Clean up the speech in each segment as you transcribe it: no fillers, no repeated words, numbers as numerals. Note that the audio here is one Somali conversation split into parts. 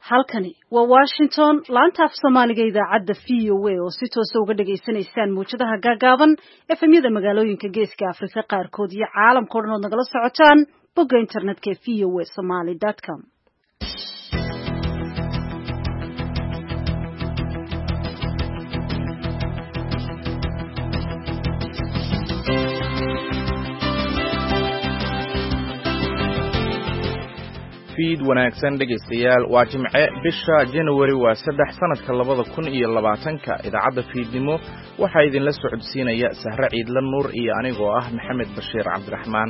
halkani waa Washington laanta af Soomaaliga idaacadda VOA oo si toos ah uga dhageysanaysaan muujadaha gaagaaban efemyada magaalooyinka geeska Afrika qaarkood iyo caalamka oo dhan oo nagala socotaan bogga internetka voasomali.com. fiid wanaagsan dhegaystayaal waa Jimce bisha January waa 3 sanadka 2020 idaacadda fiidnimo waxa idin la socodsiinaya Sahra Ciidla Nuur iyo anigoo ah Maxamed Bashiir Cabdiraxmaan.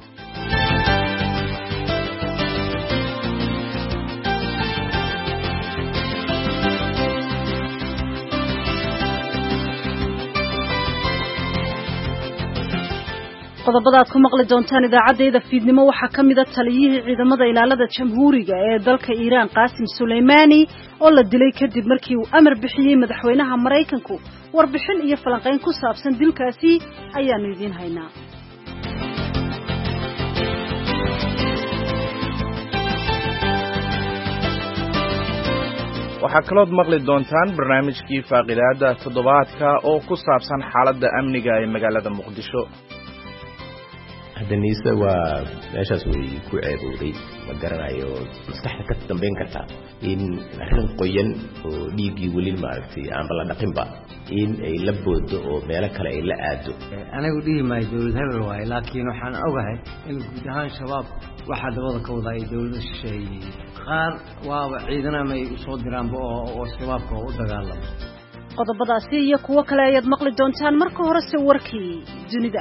qodobada aad ku maqli doontaan idaacadeeda fiidnimo waxa kamid ah taliyihii ciidamada ilaalada jamhuuriga ee dalka Iran Qasim Soleimani oo la dilay kadib markii uu amar bixiyay madaxweynaha Mareykanku warbixin iyo falanqeyn ku saabsan dilkaasi ayaanu idin haynaa. waxaa kalood maqli doontaan barnaamijkii faaqidaada toddobaadka oo ku saabsan xaaladda amniga ee magaalada Muqdisho. haddaniisa waa meeshaas way ku ceebowday ma garanayo maskaxda ka dambeyn karta in arrin qoyan oo dhiiggii weli maaragtay aan la dhaqinba in ay la boodo oo meelo kale ay la aado. anigu dhihi maayo dowlad hebel waaye laakiin waxaan ogahay in guud ahaan shabaab waxaa dabada ka wada ay dowladda shisheeyey qaar waaba ciidanama ay u soo diraanba oo shabaabka u dagaalamo. qodobadaasi iyo kuwo kale ayaad maqli doontaan marka horese warkii dunida.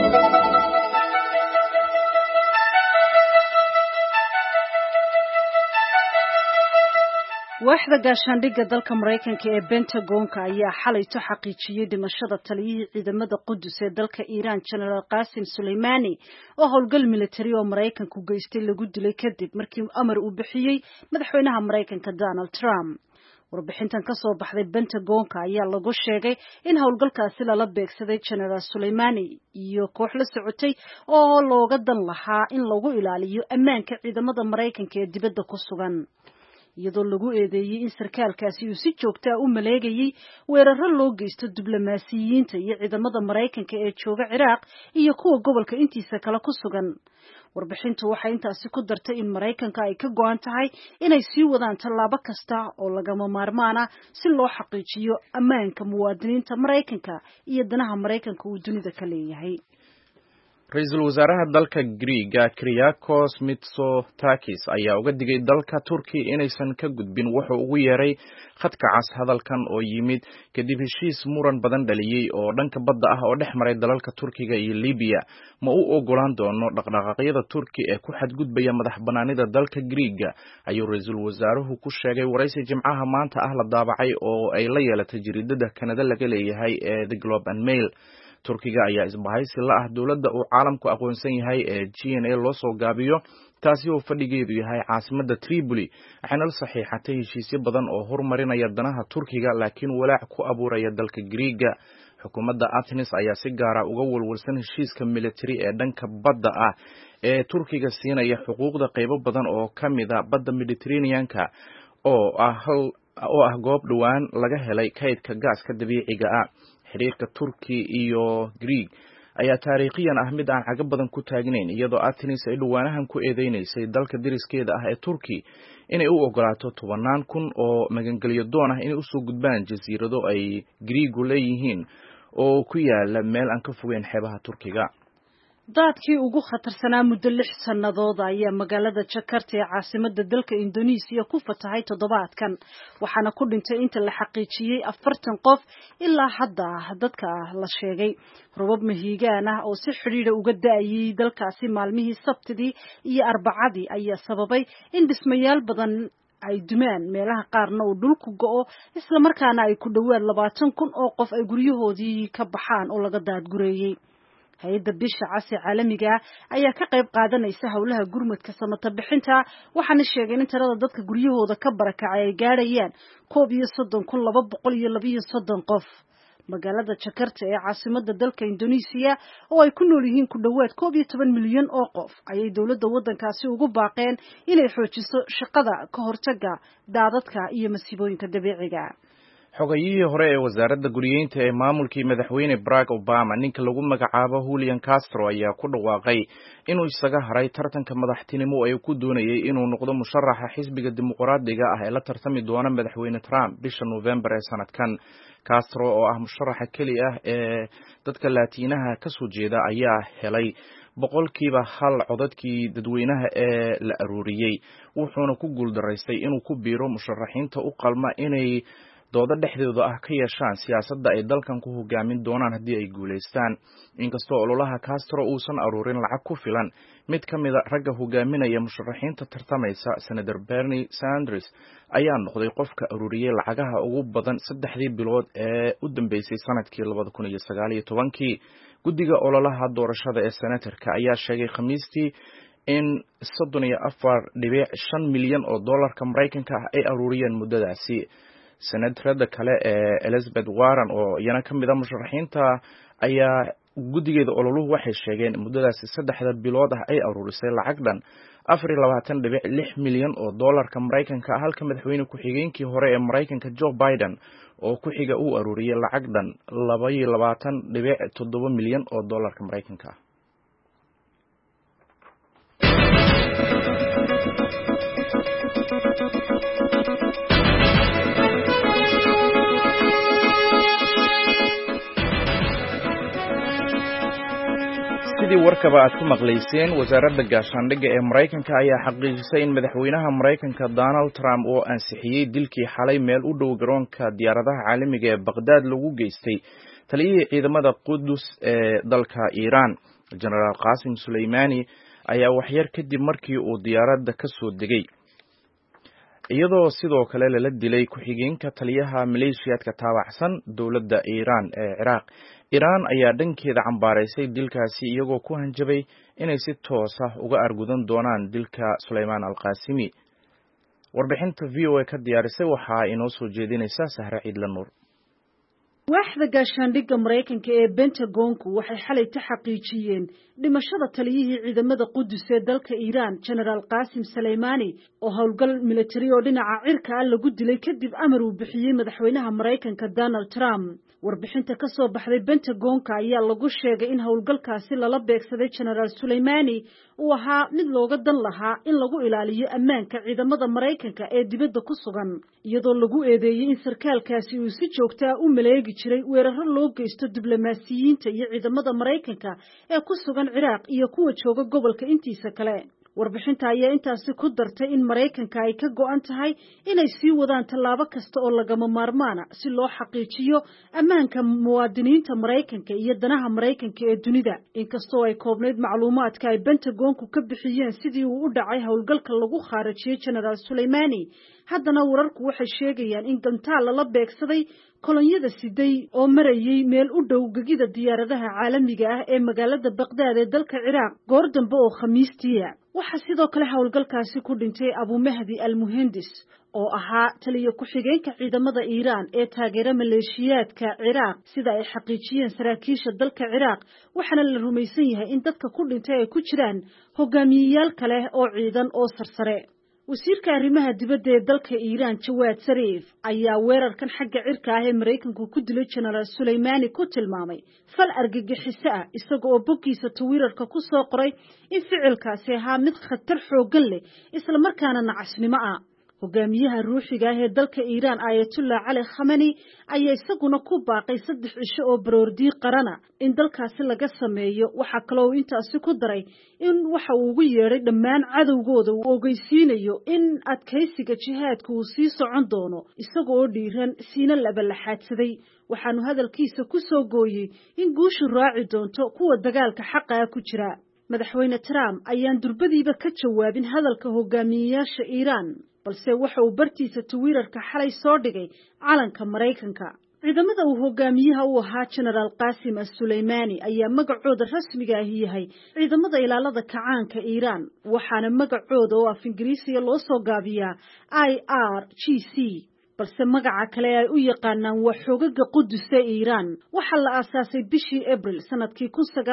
waaxda gaashaandhigga dalka Mareykanka ee Pentagon-ka ayaa xalayto xaqiijiyay dhimashada taliyihii ciidamada Qudus ee dalka Iran General Qasim Soleimani oo howlgal military oo Mareykanku geystay lagu dilay kadib markii amar uu bixiyay madaxweynaha Mareykanka Donald Trump. warbixintan ka soo baxday Pentagon-ka ayaa lagu sheegay in howlgalkaasi lala beegsaday General Soleimani iyo koox la socotay oo looga dan lahaa in lagu ilaaliyo ammaanka ciidamada Mareykanka ee dibadda ku sugan. iyadoo lagu eedeeyay in sarkaalkaasi uu si joogto ah u maleegayay weeraro loo geysto diblomaasiyiinta iyo ciidamada Mareykanka ee jooga Ciraaq iyo kuwa gobolka intiisa kale ku sugan. warbixintu waxay intaasi ku dartay in Mareykanka ay ka go'an tahay inay sii wadaan tallaabo kasta oo lagama maarmaan ah si loo xaqiijiyo ammaanka muwaadiniinta Mareykanka iyo danaha Mareykanka uu dunida ka leeyahay. Ra'iisul wasaaraha dalka Greek Kyriakos Mitsotakis ayaa uga digay dalka Turkiga inaysan ka gudbin wuxuu ugu yeeray khadka cas. hadalkan oo yimid kadib heshiis muran badan dhaliyay oo dhanka badda ah oo dhex maray dalalka Turkiga iyo Liibiya ma uu ogolaan doono dhaqdhaqaaqyada Turkiga ee ku xadgudbaya madaxbanaanida dalka Greek ayuu ra'iisul wasaaruhu ku sheegay waraysi Jimcaha maanta ah la daabacay oo ay la yeelatay jariidada Kanada laga leeyahay ee The Globe and Mail. Turkiga ayaa isbahaysi la ah dawladda uu caalamku aqoonsan yahay ee GNA loo soo gaabiyo taasi oo fadhigeedu yahay caasimadda Tripoli waxaana la saxiixatay heshiisyo badan oo horumarinaya danaha Turkiga laakiin walaac ku abuuraya dalka Greek. xukuumadda Athens ayaa si gaar ah uga walwalsan heshiiska military ee dhanka badda ah ee Turkiga siinaya xuquuqda qaybo badan oo kamid ah badda Mediterranean-ka oo ah goob dhawaan laga helay kaydka gaaska dabiiciga ah. xiriirka Turki iyo Greek ayaa taariikhiyan ah mid aan caga badan ku taagnayn iyadoo Athens ay dhawaanahan ku eedeynaysay dalka deriskeeda ah ee Turki inay u ogolaato 10,000 oo magangeliyo doon ah inay u soo gudbaan jasiirado ay Greek leeyihiin oo ku yaala meel aan ka fogeyn xeebaha Turkiga. daadkii ugu khatarsanaa muddo 6 sannadood ayaa magaalada Jakarta ee caasimadda dalka Indonesia ku fatahay toddobaadkan waxaana ku dhintay inta la xaqiijiyay 40 qof ilaa hadda dadka la sheegay. robab mahiigaan ah oo si xiriir uga da'ayay dalkaasi maalmihii Sabtidii iyo Arbacadii ayaa sababay in dhismayaal badan ay dumaan meelaha qaarna uu dhulku go'o isla markaana ay ku dhawaad 20,000 oo qof ay guryahoodii ka baxaan oo laga daadgureeyay. hay'adda bisha cas ee caalamiga ayaa ka qayb qaadanaysa howlaha gurmadka samata bixinta waxaana sheegay in tirada dadka guryahooda ka barakacay ay gaarayaan 31,232 qof. magaalada Jakarta ee caasimadda dalka Indonesia oo ay ku nool yihiin ku dhawaad 11 milyan oo qof ayay dawladda waddankaasi ugu baaqeen inay xoojiso shaqada ka hortagga daadadka iyo masiibooyinka dabiiciga xogayihii hore ee wasaaradda guriyeynta ee maamulkii madaxweyne Barack Obama ninka lagu magacaabo Julian Castro ayaa ku dhawaaqay inuu isaga haray tartanka madaxtinimo ee ku doonayay inuu noqdo musharaxa xisbiga dimuqraadiga ah ee la tartami doona madaxweyne Trump bisha November ee sanadkan. Castro oo ah musharaxa kaliya ah ee dadka Laatiinaha ka soo jeeda ayaa helay boqolkiiba 1 codadkii dadweynaha ee la aruuriyay, wuxuuna ku guuldaraystay inuu ku biiro musharaxiinta u qalma inay dooda dhexdooda ah ka yeeshaan siyaasadda ay dalkan ku hogaamin doonaan haddii ay guuleystaan. Inkastoo ololaha Castro uusan aruurin lacag ku filan, mid ka mid ah ragga hogaaminaya musharaxiinta tartamaysa, Senator Bernie Sanders, ayaa noqday qofka aruuriyay lacagaha ugu badan 3 bilood ee u dambeysay sanadkii 2019. Guddiga ololaha doorashada ee senatorka ayaa sheegay Khamiistii in 34.5 milyan oo dollarka Mareykanka ah ay aruuriyeen muddadaasi. Senatorada kale ee Elizabeth Warren oo iyana ka mid ah musharaxiinta ayaa guddigeeda ololuhu waxay sheegeen muddadaasi 3 bilood ah ay aruurisay lacag dhan 24.6 milyan oo dollarka Mareykanka ah, halka madaxweyne ku-xigeenkii hore ee Mareykanka Joe Biden oo ku xiga uu aruuriyay lacag dhan 22.7 milyan oo dollarka Mareykanka ah. sidii warkaba aad ku maqlayseen, wasaaradda gaashaandhigga ee Mareykanka ayaa xaqiijisay in madaxweynaha Mareykanka Donald Trump oo ansixiyay dilkii xalay meel u dhow garoonka diyaaradaha caalamiga ee Baghdad lagu geystay taliyihii ciidamada Qudus ee dalka Iran, General Qasim Soleimani, ayaa waxyar kadib markii uu diyaaradda ka soo degay, iyadoo sidoo kale lala dilay ku-xigeenka taliyaha maleeshiyaadka taabacsan dowladda Iran ee Ciraaq. Iran ayaa dhankeeda cambaaraysay dilkaasi iyagoo ku hanjabay inay si toos ah uga argudan doonaan dilka Suleymaan al-Qasimi. Warbixinta VOA ka diyaarisay waxaa inoo soo jeedinaysa Sahra Ciidla Nuur. waaxda gaashaandhigga Mareykanka ee Pentagonku waxay xalay xaqiijiyeen dhimashada taliyihii ciidamada Qudus ee dalka Iran, General Qasim Soleimani, oo howlgal military oo dhinaca cirka ah lagu dilay kadib amar uu bixiyay madaxweynaha Mareykanka Donald Trump. warbixinta ka soo baxday Pentagonka ayaa lagu sheegay in howlgalkaasi lala beegsaday General Soleimani uu ahaa mid looga dan lahaa in lagu ilaaliyo ammaanka ciidamada Mareykanka ee dibadda ku sugan, iyadoo lagu eedeeyay in sarkaalkaasi uu si joogto ah u maleegi jiray weeraro loo geysto diblomaasiyiinta iyo ciidamada Mareykanka ee ku sugan Ciraaq iyo kuwa jooga gobolka intiisa kale. warbixinta ayaa intaasi ku dartay in Mareykanka ay ka go'an tahay inay sii wadaan tallaabo kasta oo lagama maarmaan ah si loo xaqiijiyo ammaanka muwaadiniinta Mareykanka iyo danaha Mareykanka ee dunida. inkastoo ay koobnayd macluumaadka ay Pentagonku ka bixiyeen sidii uu u dhacay howlgalka lagu khaarajiyay General Soleimani, haddana wararku waxay sheegayaan in gantaal la beegsaday kolonyada siday oo marayay meel u dhow gegida diyaaradaha caalamiga ah ee magaalada Baghdad ee dalka Ciraaq goor dambe oo Khamiistii. waxaa sidoo kale howlgalkaasi ku dhintay Abu Mahdi al-Muhandis oo ahaa taliye ku-xigeenka ciidamada Iran ee taageera maleeshiyaadka Ciraaq, sida ay xaqiijiyeen saraakiisha dalka Ciraaq. waxaana la rumaysan yahay in dadka ku dhintay ay ku jiraan hogaamiyeyaal kale oo ciidan oo sarsare. wasiirka arrimaha dibadda ee dalka Iran Jawad Zarif ayaa weerarkan xagga cirka ah ee Mareykanku ku dilay General Soleimani ku tilmaamay fal argagixiso ah, isaga oo boggiisa Twitterka ku soo qoray in ficilkaasi ahaa mid khatar xooggan leh isla markaana nacasnimo ah. hogaamiyaha ruuxiga ah ee dalka Iran Ayatollah Ali Khamenei ayaa isaguna ku baaqay 3 cisho oo baroordi qarana in dalkaasi laga sameeyo. waxa kale oo intaasi ku daray in waxa uu ugu yeeray dhammaan cadowgooda uu ogeysiinayo in adkaysiga jihaadku uu sii socon doono, isaga oo dhiiran siina labalaxaadsaday. waxaanu hadalkiisa ku soo gooyay in guushu raaci doonto kuwa dagaalka xaqa ah ku jira. madaxweyne Trump ayaan durbadiiba ka jawaabin hadalka hogaamiyeyaasha Iran, balse waxa uu bartiisa Twitterka xalay soo dhigay calanka Mareykanka. ciidamada uu hogaamiyaha u ahaa General Qasim Soleimani ayaa magacooda rasmiga ah yahay ciidamada ilaalada kacaanka Iran, waxaana magacooda oo af Ingiriisiga loo soo gaabiyaa IRGC. balse magaca kale ay u yaqaanaan waa xoogaga Qudus ee Iiraan. Waxa la aasaasay bishii Abriil sanadkii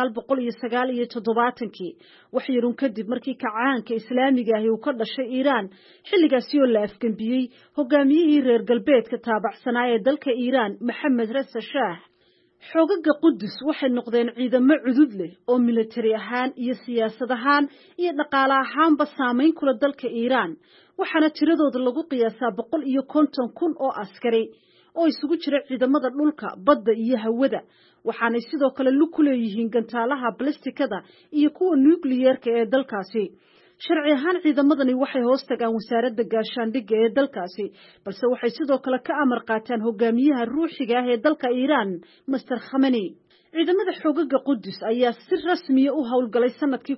1979 wax yarun kadib markii kacaanka Islaamiga ah uu ka dhashay Iiraan, xilligaas oo la afgambiyay hogaamiyihii reer galbeedka taabacsanaa ee dalka Iiraan Maxamed Reza Shah. xoogaga Qudus waxay noqdeen ciidamo cudud leh oo military ahaan iyo siyaasad ahaan iyo dhaqaale ahaanba saameyn kula dalka Iiraan, waxaana tiradooda lagu qiyaasaa 150,000 oo askari oo isugu jira ciidamada dhulka, badda iyo hawada, waxaana sidoo kale lug ku leeyihiin gantaalaha ballistikada iyo kuwa nuclear-ka ee dalkaasi. sharci ahaan ciidamadani waxay hoos tagaan wasaaradda gaashaandhigga ee dalkaasi, balse waxay sidoo kale ka amar qaataan hogaamiyaha ruuxiga ah ee dalka Iiraan Mr. Khamenei. ciidamada xoogaga Qudus ayaa si rasmi ah u howlgalay sanadkii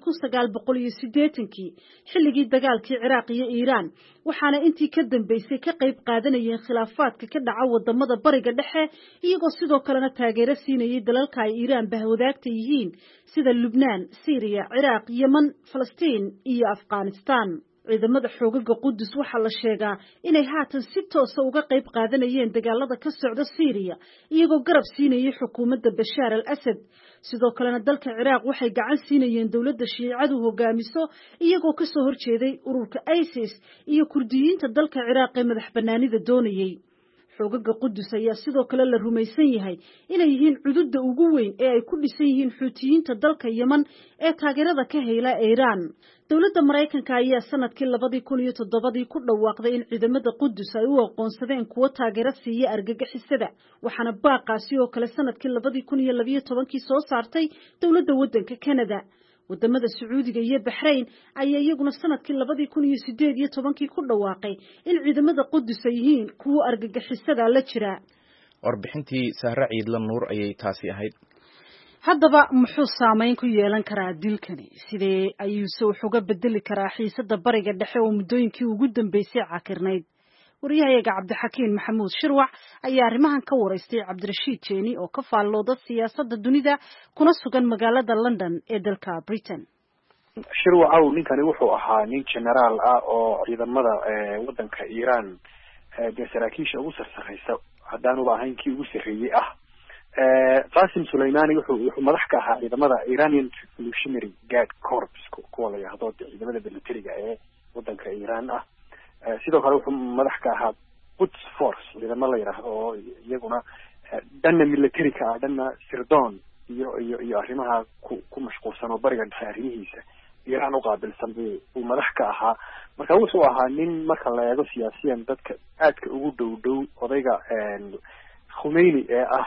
1980 xilligii dagaalkii Ciraaq iyo Iiraan, waxaana intii ka dambeysay ka qayb qaadanayeen khilaafaadka ka dhaca wadamada bariga dhexe, iyagoo sidoo kalena taageero siinayay dalalka ay Iiraan bahwadaagta yihiin sida Lubnaan, Syria, Ciraaq, Yemen, Falastiin iyo Afghanistan. ciidamada xoogaga Qudus waxa la sheegaa inay haatan si toos ah uga qayb qaadanayeen dagaalada ka socda Syria, iyagoo garab siinayay xukuumadda Bashar al-Assad. sidoo kalena dalka Ciraaq waxay gacan siinayeen dawladda Shiicadu hogaamiso, iyagoo ka soo horjeeday ururka ISIS iyo Kurdiyiinta dalka Ciraaq ee madax banaanida doonayay. xoogaga Qudus ayaa sidoo kale la rumaysan yahay inay yihiin cududda ugu weyn ee ay ku dhisan yihiin Xuutiyiinta dalka Yemen ee taageerada ka hela Iiraan. dawladda Mareykanka ayaa sanadkii 2007 ku dhawaaqday in ciidamada Qudus ay u aqoonsadeen kuwa taageero siiya argagixisada, waxaana baaqaasi oo kale sanadkii 2012 soo saartay dawladda waddanka Canada. wadamada Sacuudiga iyo Bahrain ayaa iyaguna sanadkii 2018 ku dhawaaqay in ciidamada Qudus ay yihiin kuwa argagixisada la jira. warbixintii Sahra Ciidla Nuur ayay taasi ahayd. haddaba muxuu saameyn ku yeelan karaa dilkani? sidee ayuu soo uga bedeli karaa xiisadda bariga dhexe oo muddooyinkii ugu dambeysay cakirnayd? wariyahayaga Cabdixakiin Maxamuud Shirwac ayaa arrimahan ka waraystay Cabdirashiid Jeeni oo ka faallooda siyaasadda dunida kuna sugan magaalada London ee dalka Britain. Shirwac ninkani wuxuu ahaa nin generaal ah oo ciidamada waddanka Iiraan saraakiisha ugu sarreeyay hadaan u baahayn kii ugu sarreeyay ah. Qasim Suleimani wuxuu madax ka ahaa ciidamada Iranian Revolutionary Guard Corps kuwa la yiraahdo ciidamada militariga ee waddanka Iiraan ah. sidoo kale wuxuu madax ka ahaa Quds Force ciidamada la yiraahdo oo iyaguna dhanna militariga ah, dhanna sirdoon iyo arrimaha ku mashquulsan oo bariga dhexe arrimihiisa Iiraan u qaabilsan uu madax ka ahaa. marka wuxuu ahaa nin marka la eego siyaasiyan dadka aadka ugu dhow odayga Khomeini ee ah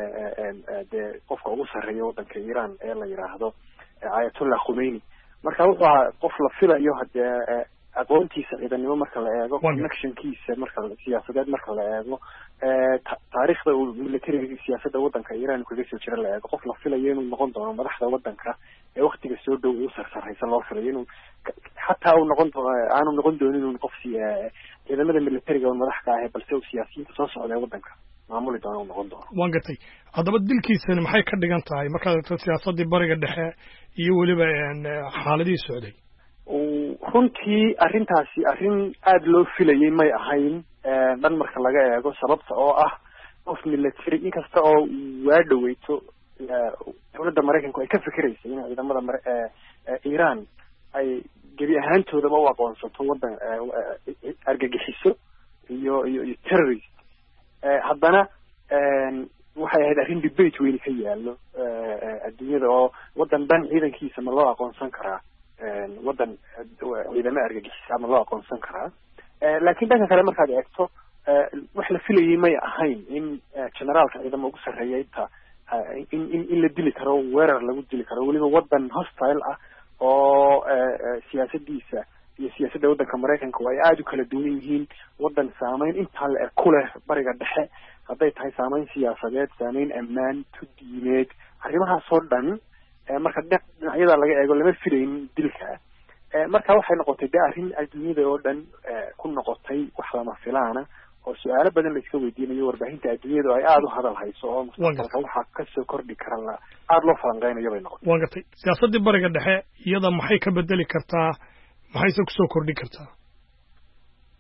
qofka ugu sarreeya waddanka Iiraan ee la yiraahdo Ayatollah Khomeini. marka wuxuu ahaa qof la filayo hadee aqoontiisa ciidanimo marka la eego, connectionkiisa marka siyaasadeed marka la eego, taariikhda uu militariga siyaasadda waddanka Iiraan kaga soo jira la eego, qof la filayo inuu noqon doono madaxda waddanka ee waqtiga soo dhow uu sarreeyay loo filayo inuu xataa uu aanu noqon doonin inuu qof ciidamada militariga oo madax ka ah balse uu siyaasiyiinta soo socda waddanka maamuli doono noqon doono. waan gatay. haddaba dilkiisani maxay ka dhigan tahay markaad siyaasaddii bariga dhexe iyo weliba xaaladii socday? runtii arrintaasi arrin aad loo filayay may ahayn dhan marka laga eego, sababta oo ah qof military inkasta oo waa dhaweyto dawladda Mareykanku ay ka fikiraysay in ciidamada Iiraan ay gebi ahaantoodaba u aqoonsato waddan argagixiso iyo terrorist. haddana waxay ahayd arrin debate weyn ka yaallo adduunyada oo waddan dhan ciidankiisa ma loo aqoonsan karaa waddan ciidamo argagixisa ama loo aqoonsan karaa. laakiin dhanka kale markaad eegto wax la filayay may ahayn in generaalka ciidamo ugu sarreeya inta in la dili karo, weerar lagu dili karo, weliba waddan hostile ah oo siyaasadiisa iyo siyaasadda waddanka Mareykanka ay aad u kala duwan yihiin. waddan saameyn intaa la eg ku leh bariga dhexe, hadday tahay saameyn siyaasadeed, saameyn ammaan, diimeed, arrimahaasoo dhan marka dhinacyada laga eego lama filayn dilka. marka waxay noqotay arrin adduunyada oo dhan ku noqotay wax lama filaana oo su'aalo badan la iska weydiinayo, warbaahinta adduunyada ay aad u hadal hayso oo mustaqbalka waxa ka soo kordhi kara aad loo falanqeynayo bay noqotay. waan gatay. siyaasaddii bariga dhexe iyada maxay ka bedeli kartaa, maxayse kusoo kordhi kartaa?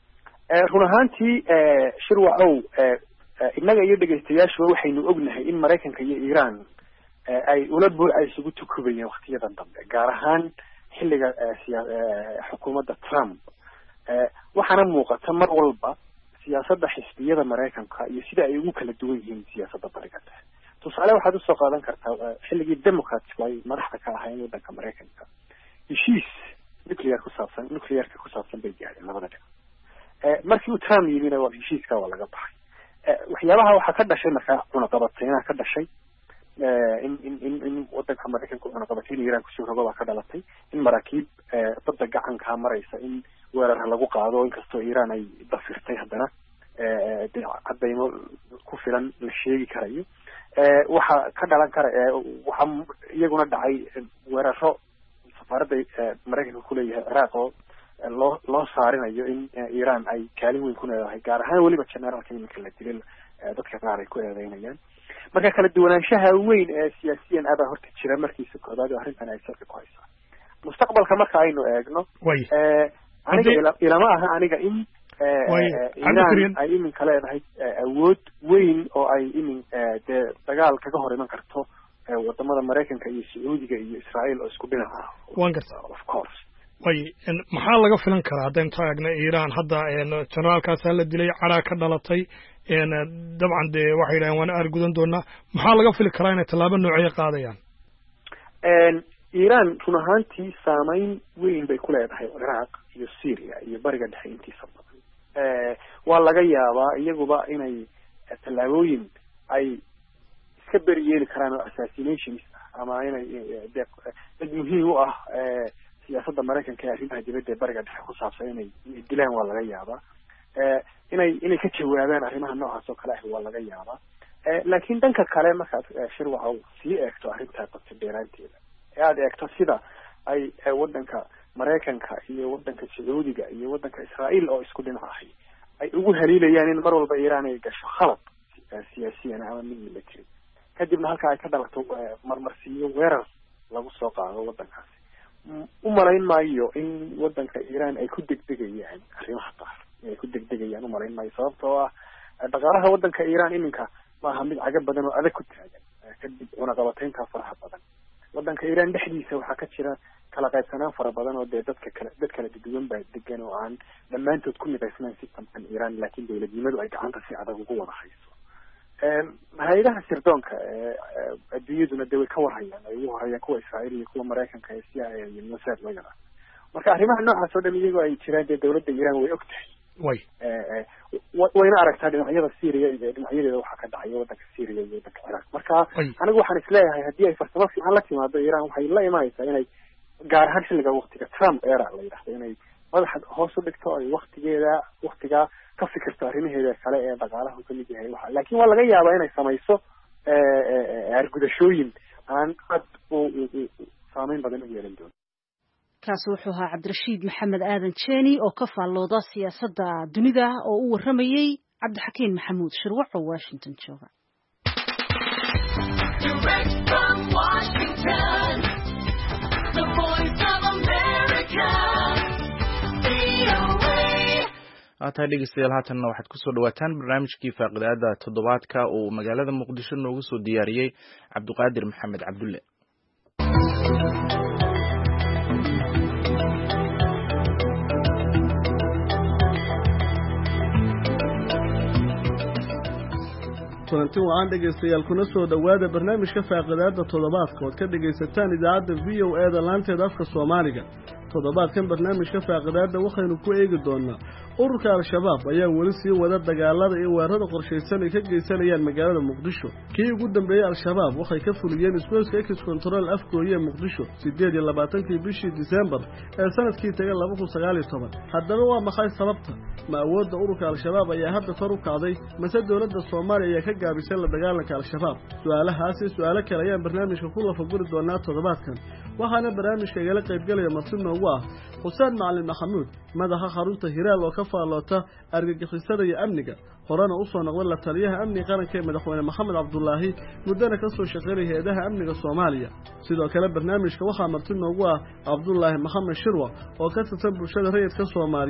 run ahaantii shirwacow innaga iyo dhegaystayaashuba waxaynu ognahay in maraykanka iyo iiraan ay ula buuca isugu tukubayeen waktiyadan dambe gaar ahaan xilliga xukuumadda Trump waxaana muuqata mar walba siyaasadda xisbiyada maraykanka iyo sida ay ugu kala duwan yihiin siyaasadda bariga dhexe tusaale waxaad usoo qaadan kartaa xilligii democrats ay madaxda ka ahaayeen waddanka maraykanka heshiis nuclearka ku saabsan bay gaadheen labada dhinac markii uu Trump yimina waa heshiiska waa laga baxay waxyaabaha waxaa ka dhashay markaa cunaqabateyna ka dhashay in waddanka maraykanka cunaqabateyn iiraan kusoo rogo baa ka dhalatay in maraakiib badda gacankaa maraysa in weerar lagu qaado inkastoo iiraan ay dafirtay haddana cadaymo ku filan la sheegi karayo waxa ka dhalan kara waxaa iyaguna dhacay weeraro safaaradda maraykanka kuleeyahay ciraaq oo loo saarinayo in iiraan ay kaalin weyn ku leedahay gaar ahaan weliba generaalka iminka la dilay dadka qaar ay ku eedeynayaan marka kala duwanaanshaha weyn ee siyaasiyan abaa horta jira markiisa koobaad oo arrintan ay salka ku haysaa mustaqbalka marka aynu eegno aniga ilama aha aniga in iiraan ay iminka leedahay awood weyn oo ay dee dagaal kaga hor iman karto wadamada maraykanka iyo sacuudiga iyo israa'iil oo isku dhinac ah of course maxaa laga filan karaa haddaynu taagna iiraan hadda generaalkaasaa la dilay caraa ka dhalatay dabcan dee waxay yidhahdeen waana aargudan doonaa maxaa laga fili karaa inay tallaabo noocay qaadayaan iiraan run ahaantii saameyn weyn bay ku leedahay ciraaq iyo syria iyo bariga dhexe intiisa badan waa laga yaabaa iyaguba inay tallaabooyin ay iska beri yeeli karaan oo assassinations ah ama inay dad muhiim u ah siyaasadda maraykanka ee arrimaha dibadda ee bariga dhexe ku saabsan inay dilaan waa laga yaabaa inay ka jawaabaan arrimaha noocaas oo kale ah waa laga yaabaa laakiin dhanka kale markaad shirwacow sii eegto arrintaa qabta dheeraanteeda ee aada eegto sida ay waddanka maraykanka iyo waddanka sacuudiga iyo waddanka israa'iil oo isku dhinac ahay ay ugu haliilayaan in mar walba iiraan ay gasho khalad siyaasiyan ama mid military kadibna halka ay ka dhalato marmarsiiyo weerar lagu soo qaado waddankaasi u malayn maayo in waddanka iiraan ay ku degdegayaan arrimaha qaar ay ku degdegayaan u malayn maayo sababtoo ah dhaqaalaha waddanka iiraan iminka maaha mid caga badan oo adag ku taagan kadib cunaqabateynta faraha badan waddanka iiraan dhexdiisa waxaa ka jira kala qaybsanaan fara badan oo dee dad kala duwan baa degan oo aan dhammaantood ku midaysnayn systemkan iiraan laakiin dawladnimadu ay gacanta si adag ugu wada hayso hay-adaha sirdoonka adduunyaduna dee way ka warhayaan ay ugu horeyaan kuwa israa'iil iyo kuwa maraykanka ee CIA iyo Mossad wayada marka arrimaha noocaas oo dhan iyagoo ay jiraan dee dawladda iiraan way og tahay wayna aragtaa dhinacyada Syria iyo dhinacyadeeda waxaa ka dhacaya waddanka Syria iyo waddanka Ciraaq marka anigu waxaan isleeyahay haddii ay farsamo fiican la timaado iiraan waxay la imaanaysaa inay gaar ahaan xilliga waqtiga Trump era la yidhaahdo inay madaxa hoos u dhigto ay waqtigaa ka fikirto arrimaheeda kale ee dhaqaalaha ka mid yahay laakiin waa laga yaabaa inay samayso argudashooyin aan aad saameyn badan u yeelan doono kaasi wuxuu ahaa cabdirashiid maxamed aadan jeeni oo ka faallooda siyaasadda dunida oo u warramayey cabdixakiin maxamuud shirwac oo Washington jooga tahay dhegeystayaal haatanna waxaad kusoo dhawaataan barnaamijkii faaqidaada toddobaadka uu magaalada muqdisho noogu soo diyaariyey cabdiqaadir maxamed cabdulle kulanti wacan dhegaystayaal kuna soo dhowaada barnaamijka faaqidaada toddobaadka ood ka dhegaysataan idaacadda VOA da laanteeda afka Soomaaliga toddobaadkan barnaamijka faaqidaada waxaynu ku eegi doonaa ururka al-shabaab ayaa weli sii wada dagaalada iyo weerarada qorshaysan ay ka geysanayaan magaalada muqdisho kii ugu dambeeyay al-shabaab waxay ka fuliyeen isgoyska ex control afkooye muqdisho 28 bishii December ee sanadkii tagay 2019 haddaba waa maxay sababta ma awoodda ururka al-shabaab ayaa hadda kor u kacday mase dawladda Soomaaliya ayaa ka gaabisay la dagaalanka al-shabaab su'aalahaasi su'aalo kale ayaan barnaamijka ku lafaguri doonaa toddobaadkan waxaana barnaamijka igala qaybgalaya martin noogu ah Xuseen Macalin Maxamuud madaxa xarunta Hiraal oo ka faallota argagixisada iyo amniga horena u soo noqday la taliyaha amniga qaranka ee madaxweyne Maxamed Cabdullaahi mudana ka soo shaqeeyay hay'adaha amniga Soomaaliya sidoo kale barnaamijka waxaa martin noogu ah Cabdullaahi Maxamed Shirwa oo ka tirsan bulshada rayidka Soomaaliyeed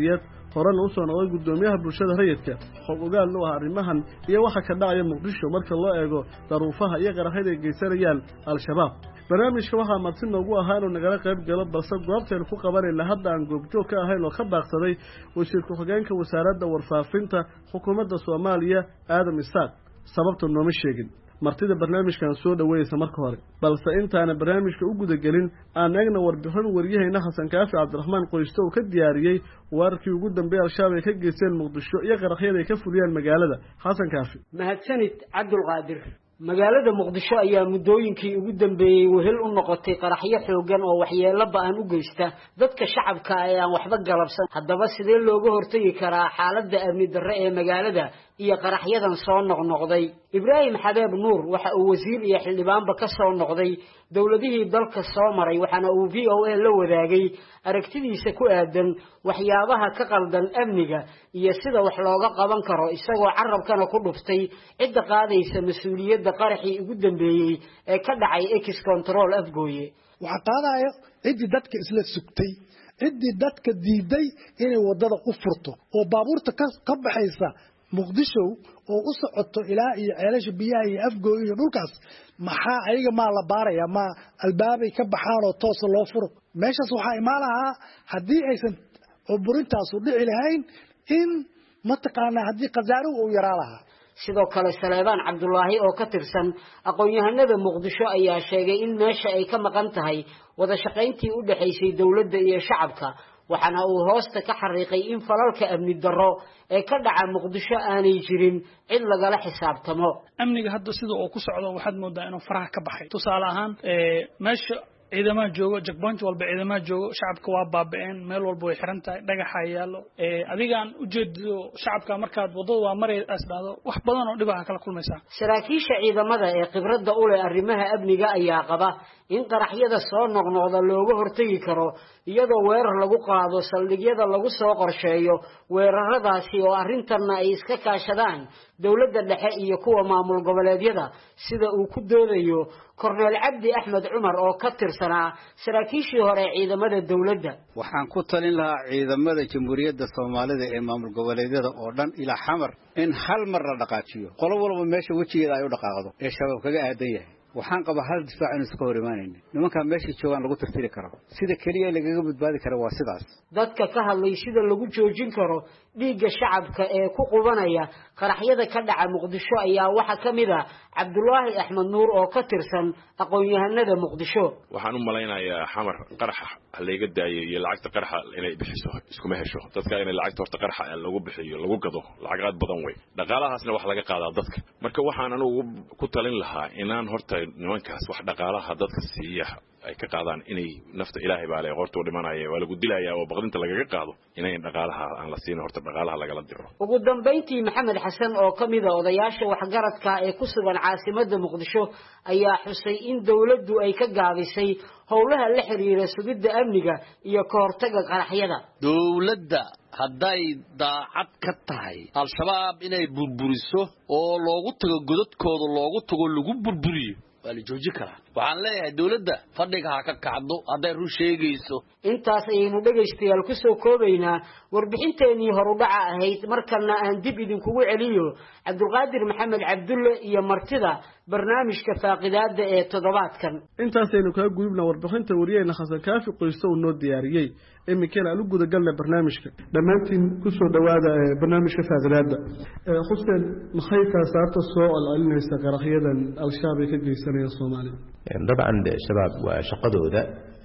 horena usoo noqday guddoomiyaha bulshada rayidka xog ogaalna u ah arrimahan iyo waxa ka dhacaya muqdisho marka loo eego daruufaha iyo qaraxyada ay geysanayaan al-shabaab barnaamijka waxaa marti noogu ahaa inuu nagala qayb galo balse goobtaynu ku qabanayna hadda aan goobjoog ka ahayn oo ka baaqsaday wasiir ku-xigeenka wasaaradda warfaafinta xukuumadda Soomaaliya Aadam Isaaq sababta nooma sheegin martida barnaamijkan soo dhaweeyay marka hore balse intaana barnaamijka u guda gelin aan eegna warbixin wariyahayna Xasan Kaafi Cabdiraxmaan Qoysto oo ka diyaariyay warkii ugu dambeeyay al-shabaab ay ka geysteen Muqdisho iyo qaraxyada ay ka fuliyeen magaalada Xasan Kaafi mahadsanid Cabdul Qaadir magaalada Muqdisho ayaa muddooyinkii ugu dambeeyay wehel u noqotay qaraxyo xoogan oo waxyeello ba'an u geysta dadka shacabka ah ee aan waxba galabsan haddaba sidee looga hortagi karaa xaaladda amni darro ee magaalada iyo qaraxyadan soo noqnoqday Ibraahim Xabeeb Nuur waxa uu wasiir iyo xildhibaanba ka soo noqday dawladihii dalka soo maray waxaana uu VOA la wadaagay aragtidiisa ku aadan waxyaabaha ka qaldan amniga iyo sida wax looga qaban karo isagoo carabkana ku dhuftay cidda qaadaysa mas'uuliyadda qaraxii ugu dambeeyay ee ka dhacay Ex Control Afgooye waxa qaadayo cidii dadka isla sugtay cidii dadka diiday inay wadada u furto oo baabuurta ka baxaysa Muqdisho oo u socoto ilaa iyo ceelasha biyaha iyo Afgooye iyo dhulkaas maxaa ayaga ma la baaraya ma albaabay ka baxaan oo toos loo furo meeshaas waxa imaanaha hadii aysan burintaas u dhici lahayn in mataqaana hadii qasaaro uu yaraalaha sidoo kale Saleebaan Cabdullaahi oo ka tirsan aqoon-yahanada Muqdisho ayaa sheegay in meesha ay ka maqan tahay wada shaqayntii u dhaxaysay dawladda iyo shacabka waxaana uu hoosta ka xariiqay in falalka amni darro ee ka dhaca Muqdisho aanay jirin cid lagala xisaabtamo amniga hadda sida uu ku socdo waxaad moodaa inuu faraha ka baxay tusaale ahaan meesha ciidamada joogo checkpoint walba ciidamada joogo shacabka waa baaba'een meel walba way xiran tahay dhagaxa yaalo adigaan u jeedo shacabka markaad wadada waa maray asdaado wax badan oo dhib ah kala kulmaysa saraakiisha ciidamada ee khibradda u leh arrimaha amniga ayaa qaba in qaraxyada soo noqnoqda looga hortagi karo iyadoo weerar lagu qaado saldhigyada lagu soo qorsheeyo weeraradaasi oo arrintanna ay iska kaashadaan dawladda dhexe iyo kuwa maamul goboleedyada sida uu ku doodayo Korneel Cabdi Axmed Cumar oo ka tirsanaa saraakiishii hore ciidamada dawladda waxaan ku talin lahaa ciidamada jamhuuriyadda Soomaalida ee maamul goboleedyada oo dhan ila xamar in hal mar la dhaqaajiyo qolo walba meesha wajigeeda ay u dhaqaaqdo ee shabaab kaga aadan yahay waxaan qabaa hal difaac inuu iska hor imaanayna nimanka meesha joogan lagu tirtiri karo sida kaliya lagaga badbaadi karo waa sidaas dadka ka hadlay sida lagu joojin karo dhiigga shacabka ee ku qubanaya qaraxyada ka dhaca Muqdisho ayaa waxa kamid ah Cabdullaahi Axmed Nuur oo ka tirsan aqoon-yahanada Muqdisho waxaan u maleynayaa xamar qaraxa haleega daayay iyo lacagta qaraxa inay bixiso isku ma hesho dadka inay lacagta horta qaraxa lagu bixiyo lagu gado lacagaad badan way dhaqaalahaasna wax laga qaadaa dadka marka waxaan anigu ku talin lahaa inaan horta nimankaas wax dhaqaalaha dadka siiya ay ka qaadaan inay nafta Ilaahay baa leh qorto dhimanaya waa lagu dilayaa oo baqdinta lagaga qaado inay dhaqaalaha aan la siin horta dhaqaalaha lagala diro ugu dambeyntii Maxamed Xasan oo kamid ah odayaasha waxgaradka ee ku sugan caasimadda Muqdisho ayaa xusay in dawladdu ay ka gaabisay howlaha la xiriira sugidda amniga iyo ka hortagga qaraxyada dawladda hadday daacad ka tahay al-shabaab inay burburiso oo loogu tago godadkooda loogu tago lagu burburiyo waa la joojin karaa waxaan leeyahay dawladda fadhiga ha ka kacdo hadday run sheegayso intaas ayaynu dhagaystayaal ku soo koobaynaa warbixinteenii horudhaca ahayd markana aan dib idinkugu celiyo Cabdulqaadir Maxamed Cabdulle iyo martida barnaamijka faaqidaada ee toddobaadkan intaasaynu kaga gudubna warbixinta wariyayna Xasan Kaafi Qoysto oo noo diyaariyay imikana alu guda galna barnaamijka dhamaantiin ku soo dhawaada barnaamijka faaqidaada Xuseen maxay ka saarto soo celinaysa qaraxyadan al-shabaab ka geysanaya Soomaaliya dabcan shabaab waa shaqadooda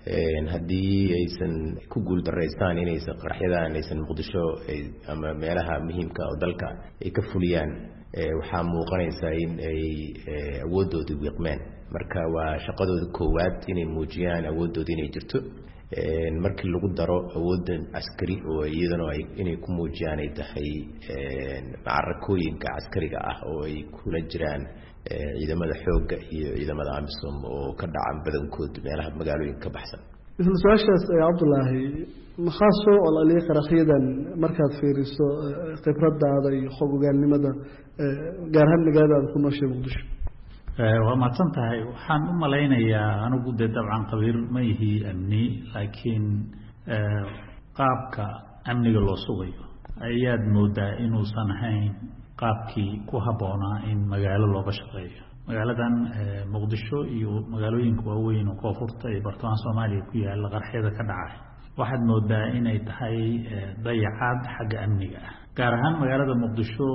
haddii aysan ku guul daraystaan inaysan qaraxyadan aysan Muqdisho ama meelaha muhiimka oo dalka ay ka fuliyaan waxaa muuqanaysa in ay awoodooda wiiqmeen marka waa shaqadooda koowaad inay muujiyaan awoodooda inay jirto markii lagu daro awoodan askari oo iyadana inay ku muujiyaan ay tahay macarakooyinka askariga ah oo ay kula jiraan ciidamada xoogga iyo ciidamada AMISOM oo ka dhacan badankood meelaha magaalooyinka ka baxsan isla su'aashaas Cabdullaahi maxaa soo ololay qaraxyadan markaad fiiriso khibradaada iyo xoggaannimada gaar ahaan magaalada ku nooshay Muqdisho waa mahadsan tahay waxaan u malaynayaa anigu dabcan qabiir ma yihi amni laakiin qaabka amniga loo sugayo ayaad moodaa inuusan ahayn qaabkii ku habboonaa in magaalo looga shaqeeyo. magaaladan muqdisho iyo magaalooyinka waaweyn oo koonfurta iyo bartamaha Soomaaliya ku yaala qarxiyada ka dhacay waxaad moodaa inay tahay dayacaad xagga amniga ah, gaar ahaan magaalada muqdisho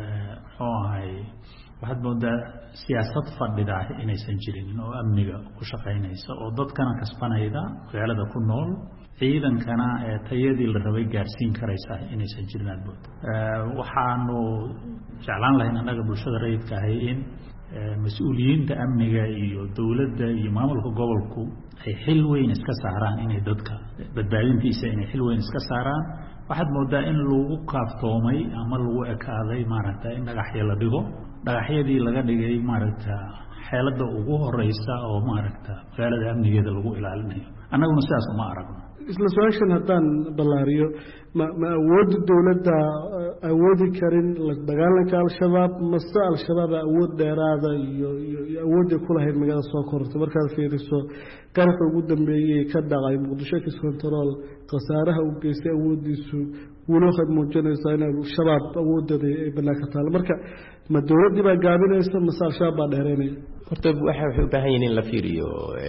waxaad moodaa siyaasad fadhida inaysan jirin oo amniga ku shaqeynaysa oo dadkana kasbanayda magaalada ku nool, ciidankana tayadii la rabay gaarsiin karaysa inaysan jirin aad moodo. waxaanu jeclaan lahayn annaga bulshada rayidka ahay in mas-uuliyiinta amniga iyo dowladda iyo maamulka gobolku ay xil weyn iska saaraan inay dadka badbaadintiisa inay xil weyn iska saaraan. waxaad moodaa in lagu kaaftoomay ama lagu ekaaday maaragta in dhagaxyo la dhigo, dhagaxyadii laga dhigay maaragta xeelada ugu horeysa oo maaragta magaalada amnigeeda lagu ilaalinayo. annaguna sidaas uma aragno. isla su-aashan haddaan ballaariyo, ma awoodda dowladda awoodi karin la dagaalanka al-shabaab, mase al-shabaab awood dheeraada iyo awoodday ku lahayd magaalada soo kortay? markaad fiiriso qarxa ugu dambeeyey ka dhacay muqdisho kiis control, khasaaraha uu geystay awooddiisu weli waxaad muujinaysaa in al-shabaab awooddeeda ay bannaanka taalo. marka ma dowladdii baa gaabinaysa mase al-shabaab baa dheereynaya? horta waxay u baahan yihiin in la fiiriyo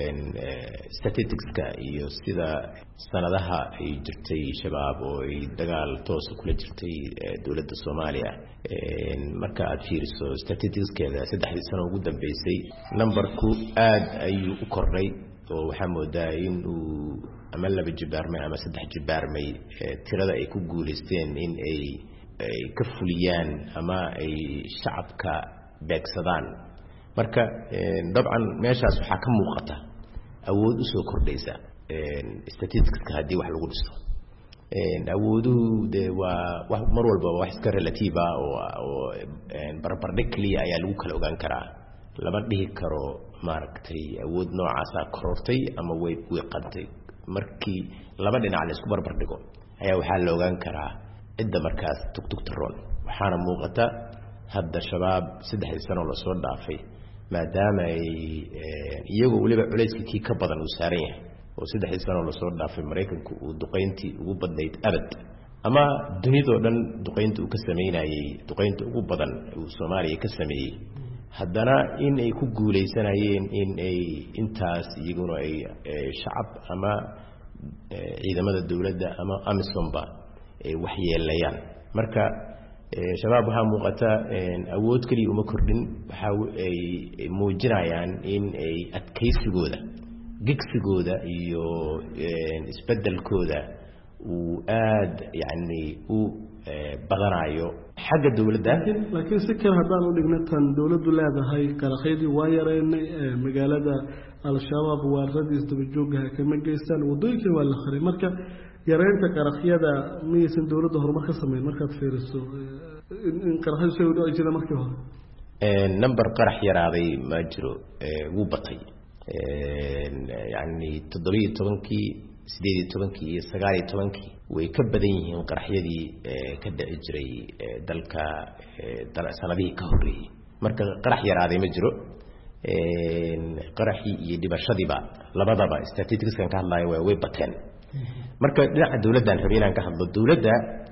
statisticska iyo sida sanadaha ay jirtay shabaab oo ay dagaal toos kula jirtay dowladda Soomaaliya. marka aad fiiriso statisticskeeda 3 sano ugu dambeysay numberku aad ayuu u kordhay oo waxaa moodaa in uu ama 2 jibaarmay ama 3 jibaarmay tirada ay ku guuleysteen in ay ka fuliyaan ama ay shacabka beegsadaan. marka dabcan meeshaas waxaa ka muuqata awood u soo kordhaysa statisticska haddii wax lagu dhiso. awooduhu de waa mar walba wax iska relative ah oo barbardhig kaliya ayaa lagu kala ogaan karaa. lama dhihi karo maaragtay awood noocaasa korortay ama way qantay. markii laba dhinac la isku barbardhigo ayaa waxaa la ogaan karaa cidda markaas tugtugtaroon. waxaana muuqata hadda shabaab 3 sano la soo dhaafay maadaama ay iyagoo waliba culayskii ka badan uu saaran yahay oo 3 sano la soo dhaafay Mareykanku uu duqeyntii ugu badnayd abad ama dunidoo dhan duqeynta uu ka sameeyay duqeynta ugu badan uu Soomaaliya ka sameeyay. haddana in ay ku guuleysanayeen in ay intaas iyaguna ay shacab ama ciidamada dowladda ama amisomba ay wax yeelayaan. marka shabaab waxaa muuqata awood kaliya uma kordhin, waxa ay muujinayaan in ay adkaysigooda, gigsigooda iyo isbedelkooda uu aad yani u badanayo xagga dowladda. laakiin si kale haddaan u dhigno tan dowladdu leedahay qaraxyadii waa yareynay, magaalada al-shabaab waaradiis dabajoogaha kama geystaan, wadooyinkii waa la xiray. marka yareynta qaraxyada miyaysan dowladda horumar ka sameyn markaad fiiriso in qaraxyadu soo dhici jireen markii hore? number qarax yaraaday ma jiro, wuu batay. yani 17kii 18kii iyo 19kii way ka badan yihiin qaraxyadii ka dhici jiray dalka sanadihii ka horreeyay. marka qarax yaraaday ma jiro. qaraxii iyo dhibashadiiba labadaba statisticskan ka hadlayo way bateen. marka dhinaca dowladdan rabay inaan ka hadlo. dowladda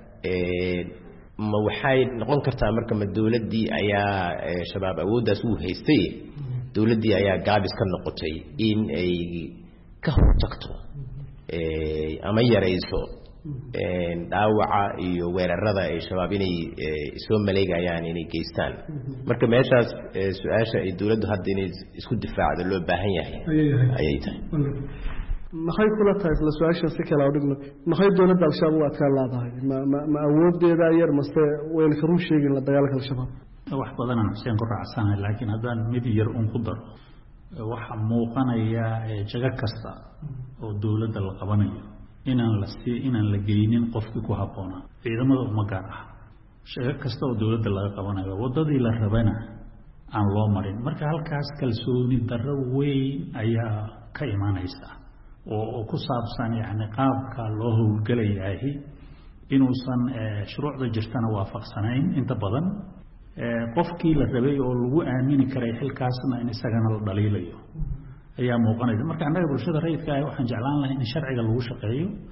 ma waxay noqon kartaa marka ma dowladdii ayaa shabaab awooddaas u haystay, dowladdii ayaa gaabis ka noqotay in ay ka hortagto ama yarayso dhaawaca iyo weerarada ay shabaab inay soo maleegayaan inay geystaan. marka meeshaas su-aasha ay dowladdu hadda inay isku difaacdo loo baahan yahay ayay tahay. maxay kula tahay isla su-aashan si kale u dhigno, maxay dowladda al-shabaab u adkaan laadahay? ma awoodeeda yar mase wayna ka run sheegin la dagaalanka al-shabaab? wax badanaan xuseen ku raacsanahay, laakiin haddaan mid yar un ku daro, waxaa muuqanaya jago kasta oo dowladda la qabanayo inaan la geynin qofkii ku habboonaa. ciidamada uma gaar ah. jago kasta oo dowladda laga qabanayo waddadii la rabana aan loo marin. marka halkaas kalsooni darro weyn ayaa ka imaanaysa oo ku saabsan yani qaabka loo howlgalayahay inuusan shuruucda jirtana waafaqsanayn inta badan. qofkii la rabay oo lagu aamini karay xilkaasna in isagana la dhaliilayo ayaa muuqanaysa. marka annaga bulshada rayidka ah waxaan jeclaan lahay in sharciga lagu shaqeeyo,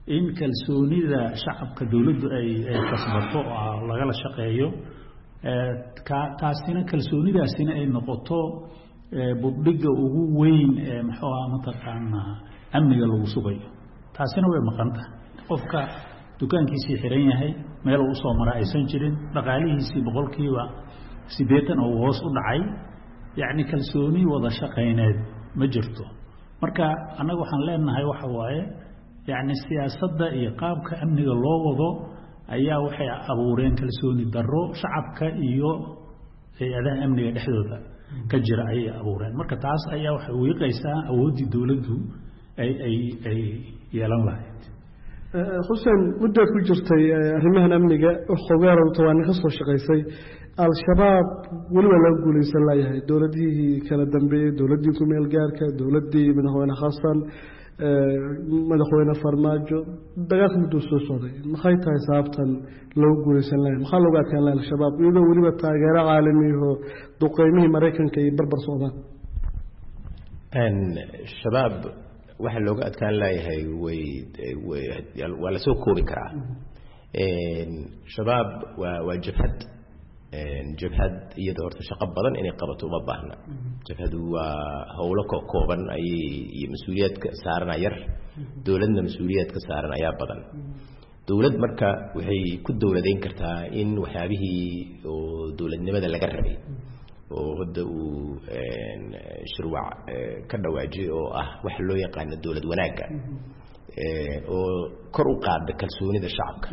in kalsoonida shacabka dawladdu ay kasbato oo lagala shaqeeyo taasina kalsoonidaasina ay noqoto budhiga ugu weyn ee muxuu ahaa mataqaanaa amniga lagu sugayo taasina way maqanta qofka dukaankiisii xiran yahay meel uu soo mara aysan jirin dhaqaalihiisii boqolkiiba 80 oo hoos u dhacay yacni kalsooni wada shaqayneed ma jirto marka anagu waxaan leenahay waxa waaye yacni siyaasadda iyo qaabka amniga loo wado ayaa waxay abuureen kalsooni darro shacabka iyo hay'adaha amniga dhexdooda ka jira ay abuureen marka taas ayaa waxay wiiqaysaa awoodii dawladdu ay yeelan lahayd xuseen muddo ku jirtay arrimahan amniga xogaar oo tawaan ka soo shaqeysay al-shabaab wali wala guulaysan lahayd dawladihii kala dambeeyay dawladii ku meel gaarka dawladii madaxweyne Xasan madaxweyne Farmaajo dagaal muddo soo socday maxay tahay sababtan loo guulaysan lahayd maxaa looga adkaan lahayd al-shabaab iyadoo waliba taageero caalami ah duqeymihii Mareykanka iyo barbar Soomaal shabaab waxa looga adkaan lahayd waa la soo koobi karaa shabaab waa jabhad iyada horta shaqo badan inay qabato uma baahna jabhadu waa howlo kooban iyo mas'uuliyadka saaran yar dawladna mas'uuliyadka saaran ayaa badan dawlad marka waxay ku dawladeyn kartaa in waxyaabihii oo dawladnimada laga rabay oo hadda uu shirwac ka dhawaajiyay oo ah wax loo yaqaan dawlad wanaagga oo kor u qaada kalsoonida shacabka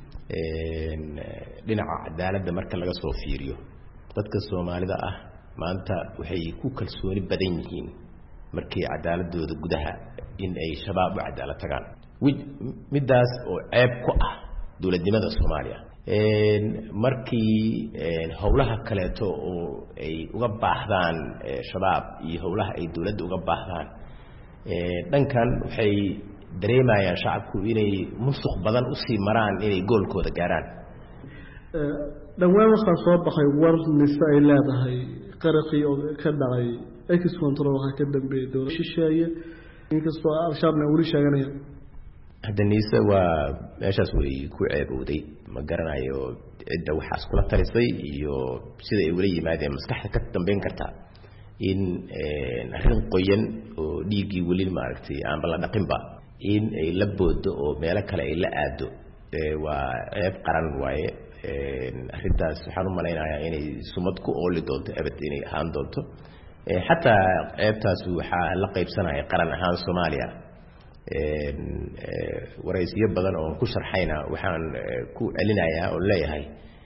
dhinaca cadaaladda marka laga soo fiiriyo dadka Soomaalida ah maanta waxay ku kalsooni badan yihiin markii cadaaladooda gudaha in ay shabaab u cadaalad tagaan midaas oo ceeb ku ah dawladnimada Soomaaliya markii howlaha kaleeto oo ay uga baahdaan shabaab iyo howlaha ay dawladda uga baahdaan dhankan waxay dareemayaan shacabku inay musuq badan u sii maraan inay goolkooda gaaraan dhawaan waxa soo baxay war nisa ay leedahay qaraqii oo ka dhacay ex control waxa ka dambeeyay dawladda shisheeye inkastoo al-shabaabna wali sheeganaya hadda nisa waa meeshaas way ku ceebowday ma garanayo cidda waxaas kula talisay iyo sida ay wala yimaadeen maskaxda ka dambeyn kartaa in arrin qoyan oo dhiigii wali maaragtay aan bala dhaqinba in ay la boodo oo meelo kale ay la aado waa ceeb qaran waaye arrintaas waxaan u malaynayaa inay sumad ku ooli doonto abad inay ahaan doonto xataa ceebtaas waxaa la qaybsanaya qaran ahaan Soomaaliya waraysiyo badan oo ku sharxayna waxaan ku celinayaa oo leeyahay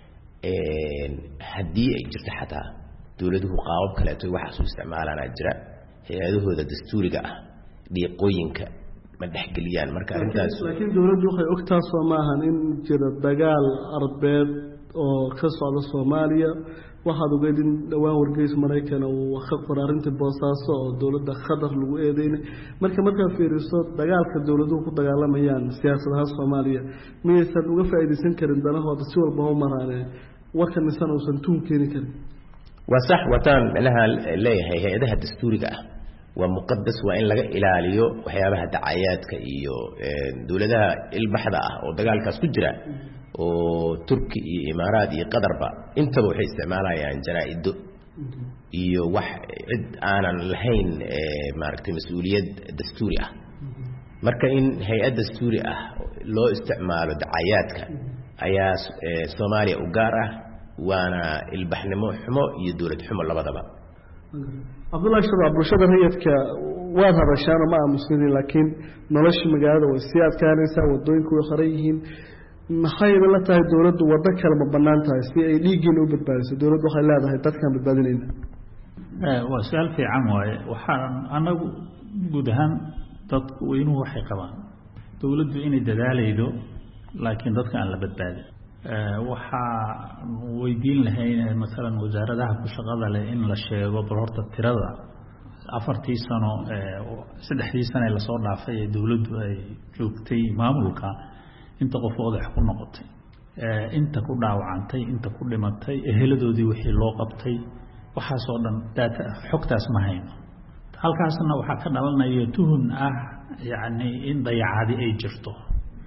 haddii ay jirto xataa dawladuhu qaabab kaleeto waxaas u isticmaalaan jira hay'adahooda dastuuriga ah dhiiqooyinka ma dhexgeliyaan marka arrintaas laakiin dawladdu waxay ogtaa Soomaaliya in jira dagaal arbeed oo ka socda Soomaaliya waxaad ogeedin dhawaan wargeys Mareykan oo ka qoraarinta boosaaso oo dawladda Qatar lagu eedeynay marka fiiriso dagaalka dawladuhu ku dagaalamayaan siyaasadaha Soomaaliya miyaysan uga faa'iideysan karin danahooda si walba oo maraanay warkan nisan uusan tuun keeni karin waa sax wataan meelaha leeyahay hay'adaha dastuuriga ah waa muqaddas waa in laga ilaaliyo waxyaabaha dacayaadka iyo dawladaha ilbaxda ah oo dagaalkaas ku jira oo Turki iyo Imaaraad iyo Qatarba intaba waxay isticmaalayaan jaraa'ido iyo wax cid aanan lahayn maaragtay mas'uuliyad dastuuri ah marka in hay'ad dastuuri ah loo isticmaalo dacayaadka ayaa Soomaaliya u gaar ah waana ilbaxnimo xumo iyo dawlad xumo labadaba Abdullahi Shabaab bulshada rayidka waa hadashaan ma aamusnin laakiin nolosha magaalada way si adkaanaysaa wadooyinku way qaran yihiin maxay la tahay dawladdu wada kale ma banaan tahay si ay dhiigin u badbaadiso dawladdu waxay leedahay dadkan badbaadinayna waa su'aal fiican waaye waxaan anagu guud ahaan dadku weynuhu waxay qabaan dawladdu inay dadaalaydo laakiin dadka aan la badbaadin waxa weydiin lahayn مثلا wasaaradaha ku shaqada leh in la sheego bal horta tirada 4 sano 3 sano la soo dhaafay dawladdu ay joogtay maamulka inta qof wadax ku noqotay inta ku dhaawacantay inta ku dhimatay eheladoodii wixii loo qabtay waxa soo dhan data xogtaas ma hayno halkaasna waxa ka dhalanaya tuhun ah yaani in dayacaadi ay jirto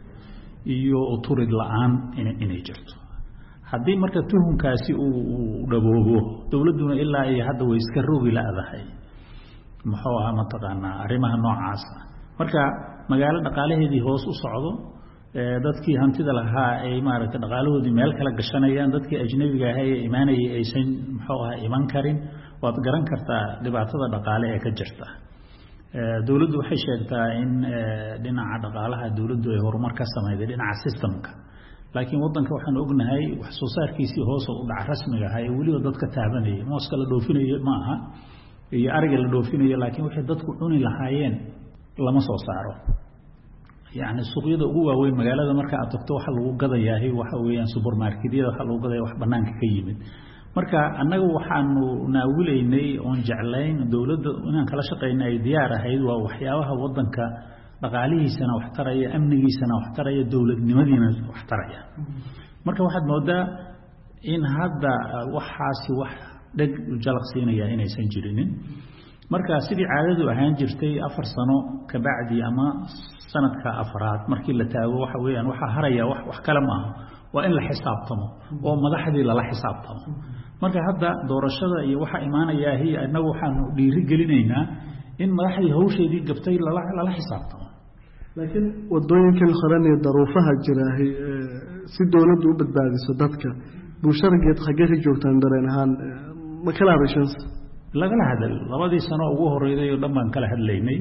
iyo uturid la'aan inay jirto haddii marka tuhunkaasi uu dhaboobo dowladduna ilaa iyo hadda way iska rogi la'dahay muxuu ahaa mataqaanaa arrimaha noocaas marka magaalo dhaqaalaheedii hoos u socdo dadkii hantida lahaa ay maaragtay dhaqaalahoodii meel kala gashanayaan dadkii ajnabiga ahaa ee imaanayay aysan muxuu ahaa iman karin waad garan kartaa dhibaatada dhaqaale ee ka jirta dowladdu waxay sheegtaa in dhinaca dhaqaalaha dowladdu ay horumar ka samayday dhinaca systemka laakiin waddanka waxaan ognahay wax soo saarkiisii hoos u dhaca rasmiga ahaa ee weliba dadka taabanayay mooska la dhoofinayo ma aha iyo ariga la dhoofinayo laakiin waxay dadku cuni lahaayeen lama soo saaro يعني suuqyada ugu waaweyn magaalada marka aad tagto waxa lagu gadayaa waxa weeyaan supermarketyada waxa lagu gadayaa wax banaanka ka yimid marka annagu waxaanu naawilaynay oon jeclayn dawladda inaan kala shaqeynay diyaar ahayd waa waxyaabaha wadanka dhaqaalihiisana wax taraya amnigiisana wax taraya dawladnimadiina wax taraya marka waxaad moodaa in hadda waxaasi wax dhag jalaqsiinaya inaysan jirinin marka sidii caadadu ahaan jirtay 4 sano ka bacdi ama sanadka afraad markii la taago waxa weeyaan waxa haraya wax kala ma aha waa in la xisaabtamo oo madaxdii la xisaabtamo marka hadda doorashada iyo waxa imaanaya inagu waxaan dhiiri gelinaynaa in madaxdii hawsheedii gabtay la xisaabtamo laakiin wadooyinkan qaran iyo daruufaha jiraahay si dawladdu u badbaadiso dadka bulshada xagee ka joogtaan dareen ahaan ma kala hadashan laga hadal labadii sano ugu horeeyay oo dhammaan kala hadlaynay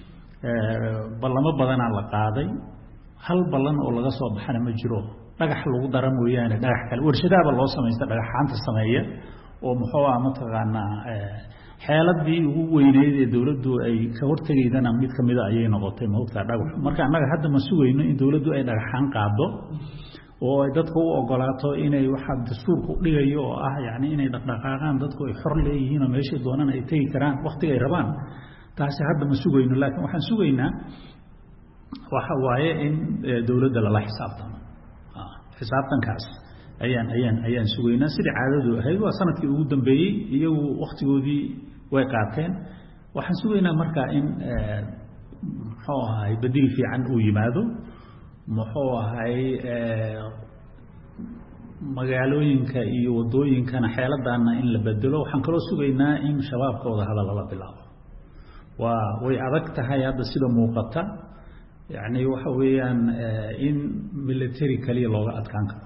ballamo badan la qaaday hal ballan oo laga soo baxana ma jiro dhagax lagu dara mooyaane dhagax kale warshadaaba loo sameeyay dhagaxaanta sameeya oo muxuu ah mataqaanaa xeeladii ugu weyneyd ee dawladdu ay ka hortageydana mid kamid ah ayay noqotay moogta dhagax marka annaga hadda ma sugayno in dawladdu ay dhagaxaan qaado oo ay dadku u ogolaato inay waxa dastuurku dhigayo oo ah yaani inay dhaqdhaqaaqaan dadku ay xor leeyihiin oo meesha doonaan ay tagi karaan waqtiga ay rabaan taasi hadda ma sugayno laakiin waxaan sugaynaa waxa waaye in dawladda la xisaabtamo xisaabtankaas ayaan sugaynaa sidii caadadu ahayd waa sanadkii ugu dambeeyay iyagu waqtigoodii way qaateen waxaan sugaynaa marka in muxuu ahay badil fiican uu yimaado muxuu ahay magaalooyinka iyo wadooyinkana xeeladaana in la bedelo waxaan kaloo sugaynaa in shabaabkooda hadal la bilaabo way adag tahay hadda sida muuqata yani waxa weeyaan in military kaliya looga adkaan karo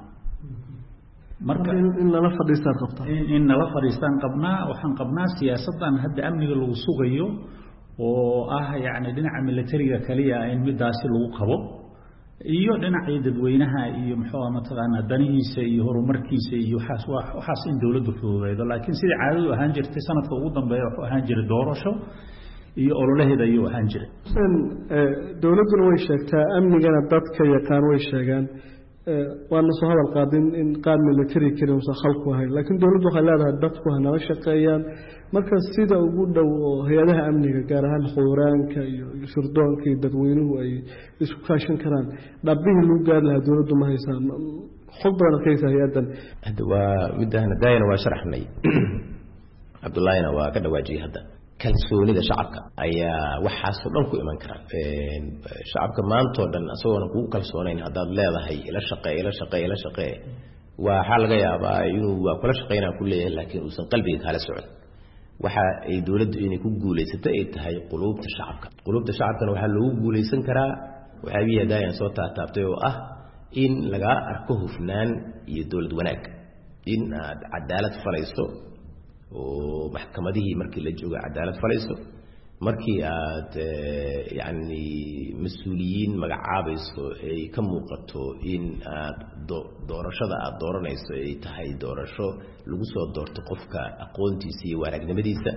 marka in lala fadhiistaan qabtaa in lala fadhiistaan qabnaa waxaan qabnaa siyaasadan hadda amniga lagu sugayo oo ah yani dhinaca militariga kaliya in midaasi lagu qabo iyo dhinaca dadweynaha iyo muxuu mataqaanaa danihiisa iyo horumarkiisa iyo waxaas in dawladdu fududeedo laakiin sidii caadadu ahaan jirtay sanadka ugu dambeeya wuxuu ahaan jiray doorasho iyo ololaheeda ayuu ahaan jiray dawladduna way sheegtaa amnigana dadka yaqaan way sheegaan waana soo hadal qaadin in qaar military kale oo khalku ahay laakiin dawladdu waxay leedahay dadku hanala shaqeeyaan marka sida ugu dhow oo hay'adaha amniga gaar ahaan xuuraanka iyo shirdoonka iyo dadweynuhu ay isku kaashan karaan dhabbihii lagu gaari lahaa dawladdu ma haysaan xog badan arkaysa hay-adan hadda waa midahana daayana waa sharaxnay cabdullaahina waa ka dhawaajiyay hadda kalsoonida shacabka ayaa waxaas oo dhan ku iman kara shacabka maanta oo dhan asagoona kugu kalsoonayn haddaad leedahay ila shaqee waxaa laga yaabaa inuu waa kula shaqeynaa ku leeyahay laakiin uusan qalbiga kala socon waxa ay dawladdu inay ku guulaysato ay tahay quluubta shacabkana waxaa loogu guulaysan karaa waxaabihii daayan soo taataabtay oo ah in laga arko hufnaan iyo dawlad wanaag in aad cadaalad falayso oo maxkamadihii markii la joogo cadaalad falayso markii aad yani mas'uuliyiin magacaabayso ay ka muuqato in aad doorashada aad dooranayso ay tahay doorasho lagu soo doorto qofka aqoontiisa iyo wanagnimadiisa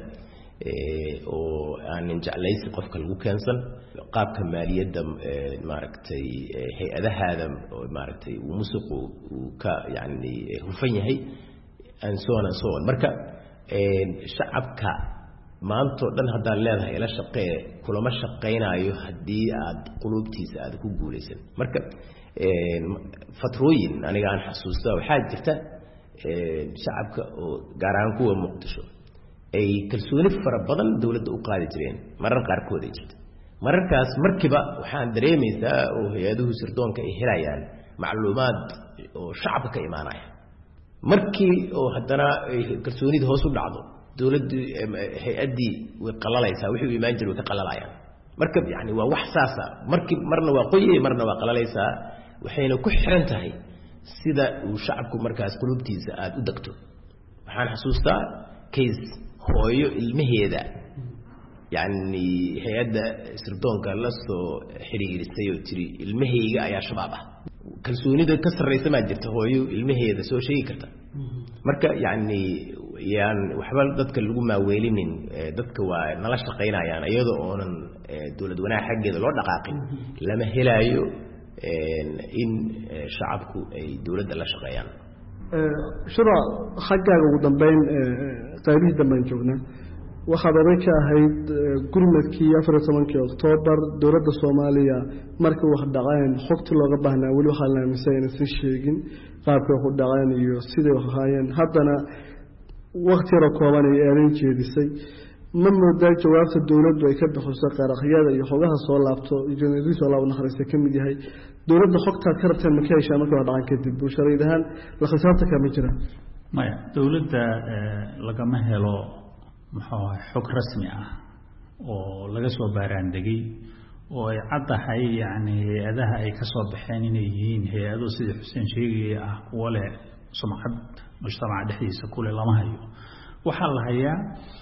oo aan jeclaysi qofka lagu keensan qaabka maaliyadda maaragtay hay-adahaada maaragtay uu musuqu uu ka yani hufan yahay and so on marka shacabka maanta dhan haddaad leedahay ila shaqee kulama shaqaynayo haddii aad qulubtiisa aad ku guulaysan marka fatrooyin aniga aan xasuusta waxaa jirta shacabka oo gaar ahaan kuwa muqdisho ay kalsooni fara badan dawladda u qaadi jireen marar qaarkood ay jirta mararkaas markiiba waxaan dareemaysaa oo hay-aduhu sirdoonka ay helayaan macluumaad oo shacabka ka imaanaya markii oo haddana kalsoonida hoos u dhacdo dawladdii hay-addii way qalalaysaa wixii u imaan jiray way ka qalalayaan marka yani waa wax saasa markii marna waa qoyay marna waa qalalaysaa waxayna ku xiran tahay sida uu shacabku markaas qulubtiisa aad u degto waxaan xasuustaa case hooyo ilmaheeda yani hay-adda sirdoonka la soo xiriirisay oo tiri ilmahayga ayaa shabaab ah kalsoonida ka sarraysa maa jirta hooyo ilmaheeda soo sheegi karta marka yani yaan waxba dadka lagu maaweelinin dadka waa nala shaqaynayaan iyadoo oonan dawlad wanaag xaggeeda loo dhaqaaqin lama helaayo in shacabku ay dawladda la shaqeeyaan shura xaggaaga ugu dambeyn qaybihii dambean joognaa waxaad oday ka ahayd gurmadkii 14 Oktoobar dawladda Soomaaliya markii wax dhaceen xogtii looga baahnaa wali waxa la aaminsan in si sheegin qaabka wax u dhaceen iyo sidii wax ahaayeen haddana waqti yar kooban ay eedan jeedisay ma moodaa jawaabta dawladdu ay ka bixiso qaraxyada iyo xogaha soo laabto injineeriis oo laab naxariista ka mid yahay dawladda xogta ka rabteen ma ka heshaa markii wax dhacaan kadib bulshadaydahan la khisaabta kama jira maya dawladda lagama helo xog rasmi ah oo laga soo baaraan degay oo ay caddahay yani hay-adaha ay ka soo baxeen inay yihiin hay-ado sida xuseen sheegaya ah kuwa leh sumcad mujtamaca dhexdiisa kule lama hayo waxaa la hayaa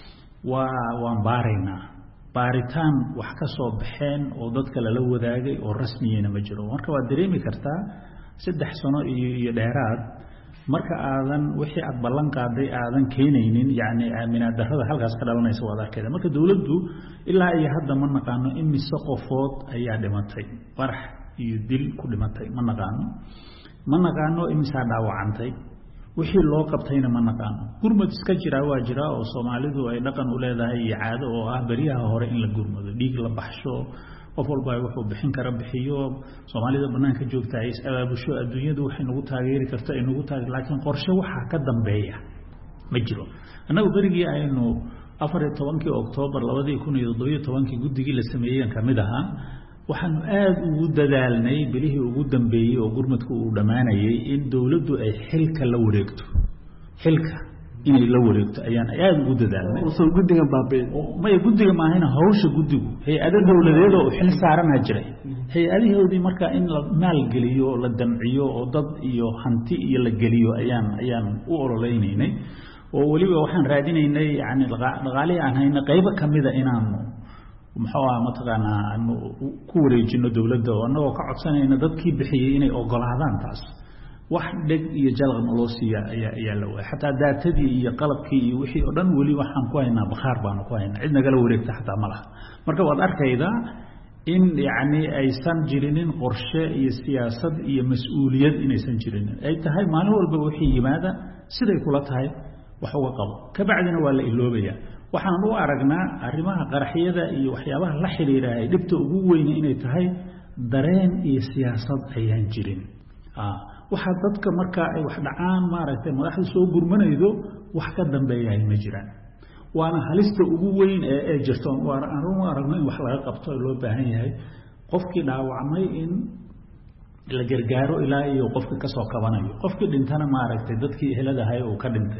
waan baaraynaa baaritaan wax ka soo baxeen oo dadka lala wadaagay oo rasmiyena ma jiro marka waad dareemi kartaa 3 sano iyo dheeraad marka aadan wixii aad ballan qaaday aadan keenaynin yani aaminaad darrada halkaas ka dhalanaysa waad arkayda marka dawladdu ilaa iyo hadda ma naqaano imise qofood ayaa dhimatay farax iyo dil ku dhimatay ma naqaano imisaa dhaawacantay wixii loo qabtayna ma naqaano gurmad iska jira waa jira oo Soomaalidu ay dhaqan u leedahay iyo caado oo ah bariyaha hore in la gurmado dhiig la baxsho qof walba wuxuu bixin kara bixiyo Soomaalida banaanka joogta ay abaabusho adduunyadu waxay nagu taageeri kartaa in nagu taageer laakiin qorshe waxa ka dambeeya ma jiro anagu barigii aynu 14 Oktoobar 2017 guddigii la sameeyay kamid ahaa waxaan aad ugu dadaalnay bilihii ugu dambeeyay oo gurmadku uu dhamaanayay in dawladdu ay xilka la wareegto xilka inay la wareegto ayaan aad ugu dadaalnay oo guddiga baabay ma guddiga ma ahayna hawsha guddigu hay-ada dawladeed oo xil saaran jiray hay-adihoodii marka in la maal geliyo la damciyo oo dad iyo hanti iyo la geliyo ayaan u ololeynay oo waliba waxaan raadinaynay yani dhaqaale aan hayna qayb kamida inaanu mataqaanaa ku wareejino dawladda oo anagoo ka codsanayna dadkii bixiyay inay ogolaadaan taas wax dheg iyo jalqan loo siiya ayaa la waayay xataa daatadii iyo qalabkii iyo wixii oo dhan wali waxaan ku haynaa bakhaar baan ku haynaa cid nagala wareegta xataa ma laha marka waad arkaydaa in yani aysan jirinin qorshe iyo siyaasad iyo mas'uuliyad inaysan jirinin ay tahay maalin walba wixii yimaada siday kula tahay wax uga qabo ka bacdina waa la iloobayaa waxaan u aragnaa arrimaha qaraxyada iyo waxyaabaha la xiriira ay dhibta ugu weyn inay tahay dareen iyo siyaasad ayaan jirin waxa dadka marka ay wax dhacaan maaragtay madaxda soo gurmanaydo wax ka dambeeyay ma jiraan waana halista ugu weyn ee jirto waan aragno in wax laga qabto loo baahan yahay qofkii dhaawacmay in la gargaaro ilaa iyo qofka ka soo kabanayo qofkii dhintana maaragtay dadkii eheladahay oo ka dhintay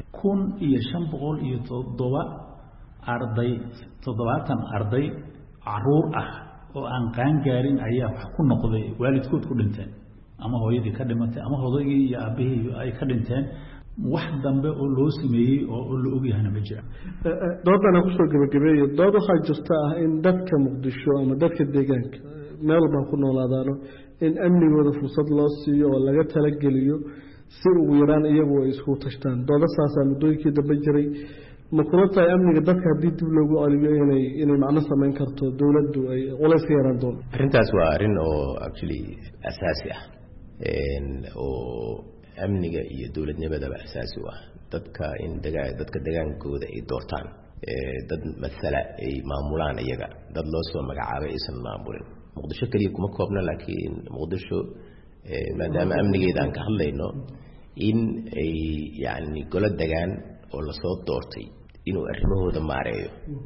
1507 arday 70 arday caruur ah oo aan qaan gaarin ayaa wax ku noqday waalidkood ku dhinteen ama hooyadii ka dhimatay ama hooyadii iyo aabihii ay ka dhinteen wax dambe oo loo sameeyay oo la og yahay ma jira doodana ku soo gabagabeeyay dood waxa jirta ah in dadka Muqdisho ama dadka deegaanka meel baa ku noolaadaan in amnigooda fursad loo siiyo oo laga tala geliyo si ugu yaraan iyagu ay isku tashtaan doodasaas muddooyinkii dambe jiray ma kula tahay amniga dadka haddii dib loogu celiyo inay macno samayn karto dawladdu ay culays ka yaraan doonto arrintaas waa arrin oo actually asaasi ah oo amniga iyo dawladnimadaba asaasi u ah dadka in dadka degaankooda ay doortaan dad masala ay maamulaan iyaga dad loo soo magacaabay aysan maamulin muqdisho kaliya kuma koobna laakiin muqdisho maadaama amnigeeda aan ka hadlayno in ay yani golo degaan oo la soo doortay inuu arrimahooda maareeyo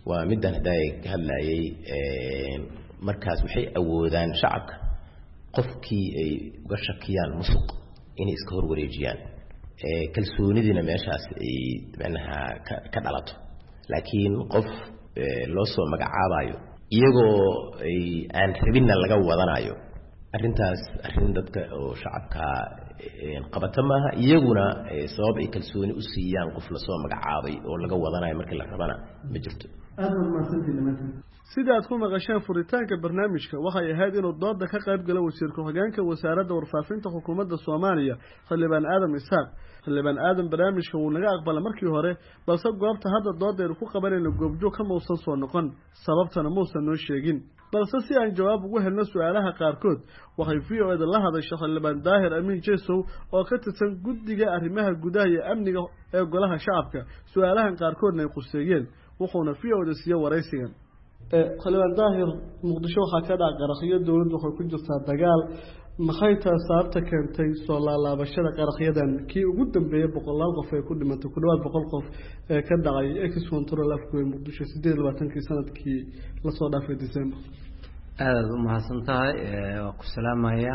waa middan hadday ka hadlayay markaas waxay awoodaan shacabka qofkii ay uga shakiyaan musuq inay iska hor wareejiyaan kalsoonidina meeshaas ay macnaha ka dhalato laakiin qof loo soo magacaabayo iyagoo ay aan rabinna laga wadanayo arrintaas arrin dadka oo shacabka qabata maaha iyaguna sabab ay kalsooni u siiyaan qof la soo magacaabay oo laga wadanayo markii la rabana ma jirto sida aad ku maqasheen furitaanka barnaamijka waxay ahayd inuu dooda ka qayb galo wasiirka hoggaanka wasaaradda warfaafinta xukuumadda Soomaaliya Xildhibaan Aadan Isaaq Xildhibaan Aadan barnaamijka uu naga aqbalay markii hore balse goobta hadda doodeedu ku qabanayna goobjoog ka muusan soo noqon sababtana muusan noo sheegin balse si aan jawaab ugu helno su'aalaha qaarkood waxay VOAda la hadashay Xildhibaan Daahir Amiin Jeesow oo ka tirsan guddiga arrimaha gudaha iyo amniga ee golaha shacabka su'aalahan qaarkoodna ay quseeyeen wuxuuna VOAda siiyay waraysigan Xildhibaan Daahir Muqdisho waxa ka dhacay qaraxyo dawladdu waxay ku jirtaa dagaal maxay tahay sababta keentay soo laalaabashada qaraxyadan kii ugu dambeeyay 100 qof ay ku dhimatay ku dhawaad 100 qof ee ka dhacay ex-control afgoy Muqdisho 28 sanadkii la soo dhaafay December aad u mahadsantahay waa ku salaamaya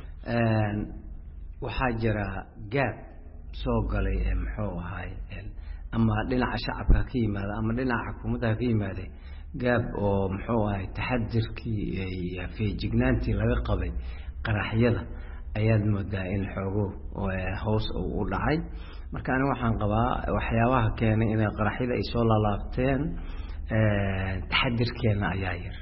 waxa jira gaab soo galay muxuu ahay ama dhinaca shacabka ka yimaada ama dhinaca xukuumadda ka yimaada gaab oo muxuu ahay taxadirkii iyo feejignaantii laga qabay qaraxyada ayaad moodaa in xoogo hoos u dhacay marka aniga waxaan qabaa waxyaabaha keenay in qaraxyada ay soo laalaabteen taxadirkeena ayaa yar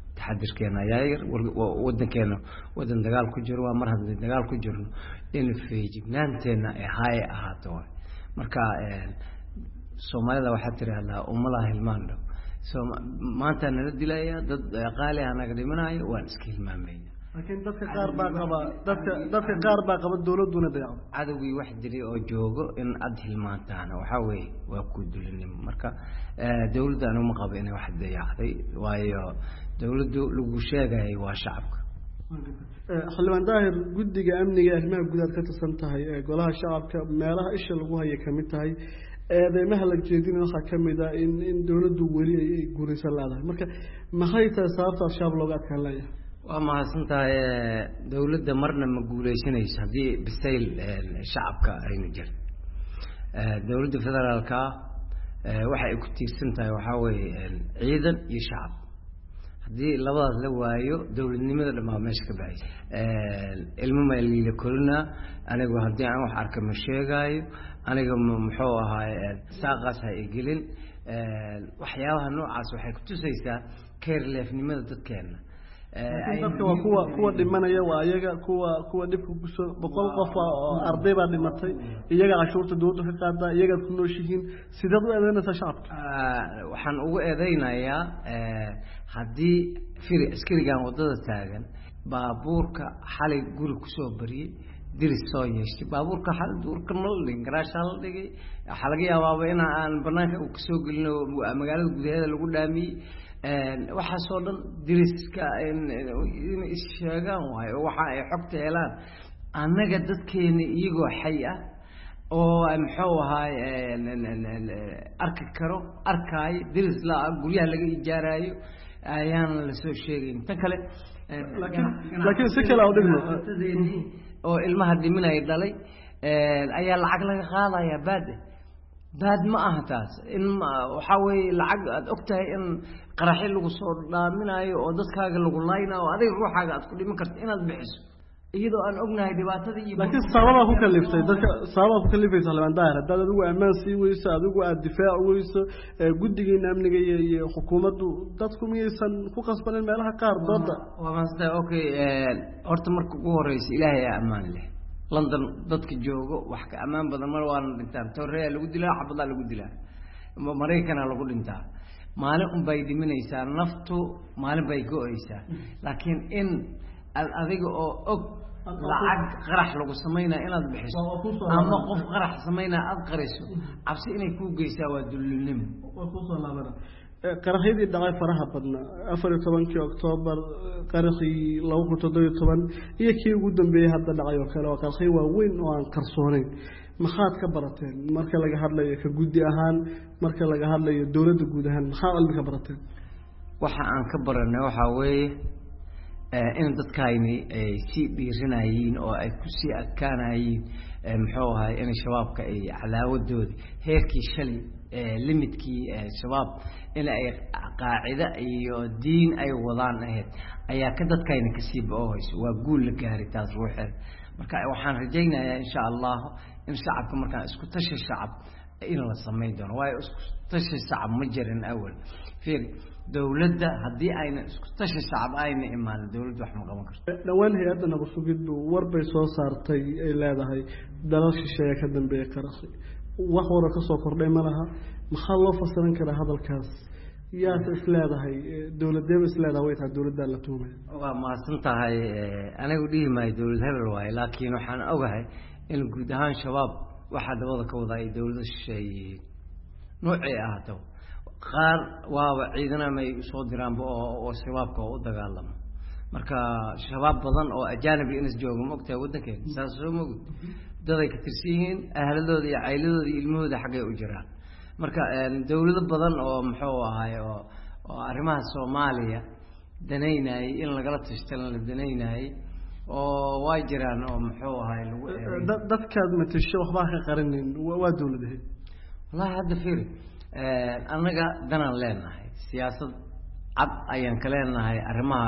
wadankeena wadan dagaal ku jiro waa mar haddii dagaal ku jirno in feejignaanteena ay haay ahaato marka Soomaalida waxa tiraahdaa umalaha hilmaando maanta nala dilaya dad qaali ah naga dhimanayo waan iska hilmaamayna laakiin dadka qaar baa qaba dawladuna dayaco cadawgii wax jiray oo joogo in ad hilmaantaana waxa weey waa ku dulinimo marka dawladda anu ma qabo inay wax dayacday waayo dawladdu lagu sheegay waa shacabka Xildhibaan Daahir guddiga amniga arrimaha gudaha ka tirsan tahay golaha shacabka meelaha isha lagu hayo kamid tahay eedeymaha la jeedin waxa kamid ah in dawladdu wali ay guuraysan laadahay marka maxay tahay sababta shacab looga adkaan leeyahay waa mahadsantahay dawladda marna ma guulaysanayso haddii bisayl shacabka aynu jirin dawladda federaalka waxa ay ku tiirsan tahay waxa weeye ciidan iyo shacab haddii labadaas la waayo dawladnimada dhamaa meesha ka baxay ilmo ma liila korina anigu haddii aan wax arka ma sheegayo aniga muxuu ahaay saaqaas ha igelin waxyaabaha noocaas waxay ku tusaysaa keerleefnimada dadkeena dadka waa kuwa dhimanaya waa iyaga kuwa dhibka ku soo 100 qof oo arday baa dhimatay iyaga cashuurta dawladda ka qaada iyaga ku nooshihiin sidoo u eedeynaysa shacabka waxaan ugu eedeynayaa haddii firi askarigan wadada taagan baabuurka xalay guri ku soo bariyay diris soo yeeshay baabuurka xal duurka nolin garaasha la dhigay waxa laga yaabaa in aan banaanka u soo gelino magaalada gudaheeda lagu dhaamiyay waxa soo dhan diriska in isheegaan waayo waxa ay xogta helaan annaga dadkeena iyagoo xay ah oo muxuu ahaay arki karo arkay diris la guryaha laga ijaarayo ayaan la soo sheegay tan kale laakiin si kale oo dhigno oo ilmaha dhiminay dhalay ayaa lacag laga qaadaya baad ma aha taas in waxa weey lacag aad ogtahay in qaraxi lagu soo dhaaminayo oo dadkaaga lagu laynayo adiga ruuxaaga aad ku dhiman karto inaad bixiso iyadoo aan ognahay dhibaatada iyo laakiin sababa ku kaliftay dadka sababa ku kaliftay Xildhibaan Daahir hadda adigu ammaan sii weyso adigu aad difaac weyso guddigeena amniga iyo xukuumaddu dadku miyaysan ku qasbanin meelaha qaar dooda waa maastaa okay horta marka ugu horeysa Ilaahay yaa ammaan leh London dadka joogo wax ka ammaan badan mar waan dhintaan Torreya lagu dilaa xabada lagu dilaa Mareykanka lagu dhintaa maalin bay dhimanaysaa naftu maalin bay go'aysaa laakiin in adiga oo og lacag qarax lagu sameeyay inaad bixiso ama qof qarax sameeyay aad qariso cabsi inay ku geysaa waa dulinimo waa ku soo laabana qaraxyadii dhacay faraha badna 14 October qaraxii 2017 iyo kii ugu dambeeyay hadda dhacay oo kale waa qaraxyo waaweyn oo aan qarsoonayn maxaad ka barateen marka laga hadlayo ka guddi ahaan marka laga hadlayo dawladda guud ahaan maxaa cilmi ka barateen waxa aan ka baranay waxa weeye in dadkayni ay si dhiiranayeen oo ay ku sii adkaanayeen muxuu ahay in shabaabka ay calaawadooda heerkii shalay limitki shabaab in ay qaacida iyo diin ay wadaan ahayd ayaa ka dadkayna ka sii boohayso waa guul la gaaray taas ruuxeed marka waxaan rajaynayaa insha Allah in shacabka markaan isku tashi shacab in la sameeyo doono way isku tashi shacab ma jirin awal fiir dawladda hadii ayna isku tashi shacab ayna imaan dawladdu wax ma qaban karto dhawaan hay'adda nabad sugiddu warbay soo saartay ay leedahay dalal shisheeye ka dambeeya qarxi wax wara ka soo kordhay malaha maxaa loo fasirin karaa hadalkaas yaa isleedahay dawladdeeba isleedahay way tahay dawladda la tuumay waa maasan tahay anigu dhiimay dawlad hebel waay laakiin waxaan ogahay in guud ahaan shabaab waxa dabada ka wada ay dawladda shisheeye noocay ahaato qaar waaba ciidanama ay soo diraan oo shabaabka u dagaalamo marka shabaab badan oo ajnabi in joogo ma ogtahay wadankeena saas soo moog daday ka tirsiin ahladooda iyo cailadooda iyo ilmahooda xagee u jiraan marka dawlado badan oo muxuu ahaay oo arrimaha Soomaaliya danaynay in laga tashtan la danaynay oo way jiraan oo muxuu ahaay dadkaad matasho waxba ka qarinin waa dawladaha wallahi hadda fiir anaga danaan leenahay siyaasad cad ayaan ka leenahay arrimaha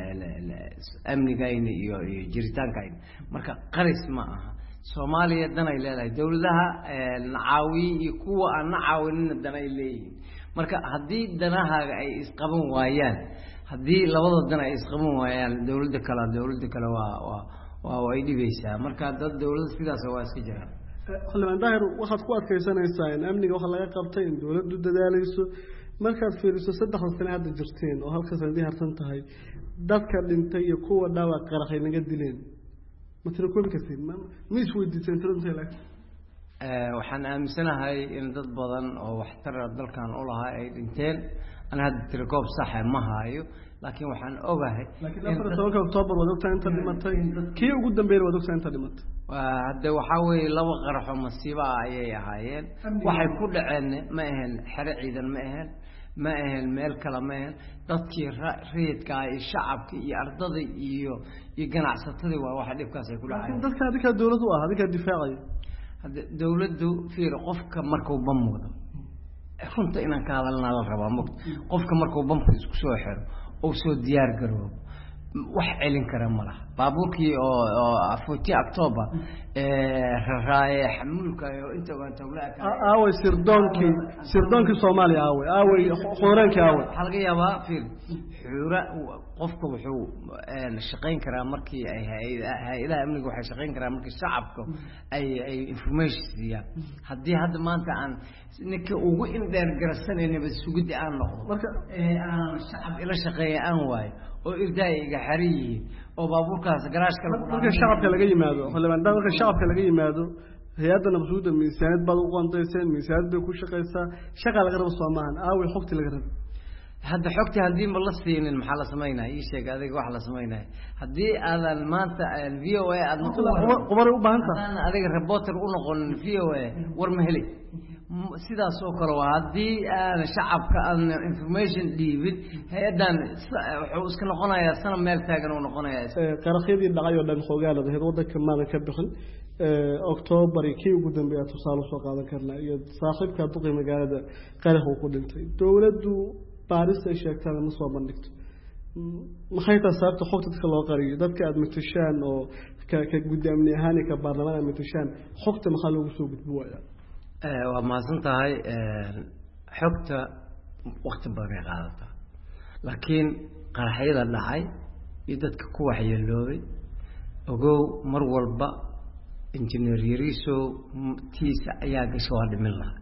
amnigayna iyo jiritaankayna marka qaris ma aha Soomaaliya danay leedahay dawladaha nacaawi iyo kuwa aan nacaawinina danay leeyihiin marka hadii danahaaga ay isqaban waayaan hadii labada dan ay isqaban waayaan dawladda kale waa way dhigaysaa marka dad dawladda sidaas waa iska jiraan xilman daahir waxaad ku adkaysanaysaa in amniga waxa laga qabtay in dawladdu dadaalayso markaad fiiriso 3 sano hadda jirteen oo halka sanadii harsan tahay dadka dhintay iyo kuwa dhaawac qaraxay naga dileen matala koobi kartiin ma is weydiiseen tiradooda laakiin waxaan aaminsanahay in dad badan oo waxtar dalkan u lahaa ay dhinteen ana hadda tirkoob sax ma haayo laakiin waxaan ogahay in 4 October wadogta inta dhimatay kii ugu dambeeyay wadogta inta dhimatay hadda waxa weey laba qaraxo masiiba ayay ahaayeen waxay ku dhaceen ma ahan xare ciidan ma ahan meel kala ma ahan dadkii reedka ay shacabka iyo ardada iyo ganacsatada waa waxa dhibkaas ay ku dhaceen dadka adika dawladdu ah adika difaacay hadda dawladdu fiir qofka markuu bamwado runta inaan ka hadalnaa la rabaa qofka markuu bamku isku soo xiro oo soo diyaar garoobo wax celin kara malaha baabuurkii oo 14 October raaye xamulka iyo inta waan tawlaaka aaway sirdoonkii Soomaaliya aaway xooranka aaway halka yaaba fiir xura qofka wuxuu shaqeyn karaa markii ay hay'adaha amniga waxay shaqeyn karaa markii shacabka ay information siiyaan hadii hadda maanta aan ninka ugu indheer garsanayna bas sugudi aan noqdo marka aan shacab ila shaqeeyo aan waay oo irdaayiga xariyi oo baabuurkaas garaashka marka shacabka laga yimaado xilman marka shacabka laga yimaado hay'adda nabsuuda miisaanad bad u qoontayseen miisaanad bay ku shaqeysaa shaqa laga rabo Soomaaliya aaway xogti laga rabo hadda xogti hadii ma la siinin maxaa la sameeynaa ii sheeg adiga wax la sameeynaa hadii aadan maanta VOA aad qobar u baahan tahay adiga reporter u noqon VOA war ma heli sidaas oo kale waa hadii aan shacabka aan information dhiibin hay'adan wuxuu iska noqonayaa sana meel taagan oo noqonayaa qaraxyadii dhacay oo dhan xoogaalada wadanka maana ka bixin October kii ugu dambeeyay tusaale soo qaadan karnaa iyo saaxiibka duqay magaalada qarax uu ku dhintay dawladdu Paris ay sheegtay ma soo bandhigto maxay tahay sababta xogta loo qariyo dadka aad matashaan oo ka guddoomiyay ahaan ka baarlamaan aad matashaan xogta maxaa loogu soo gudbiyay waa maasan tahay xogta waqti badan qaadata laakiin qaraxyada dhacay iyo dadka ku waxyeeloobay ogow mar walba engineer yariso tiisa ayaa gasho waa dhimin lahaa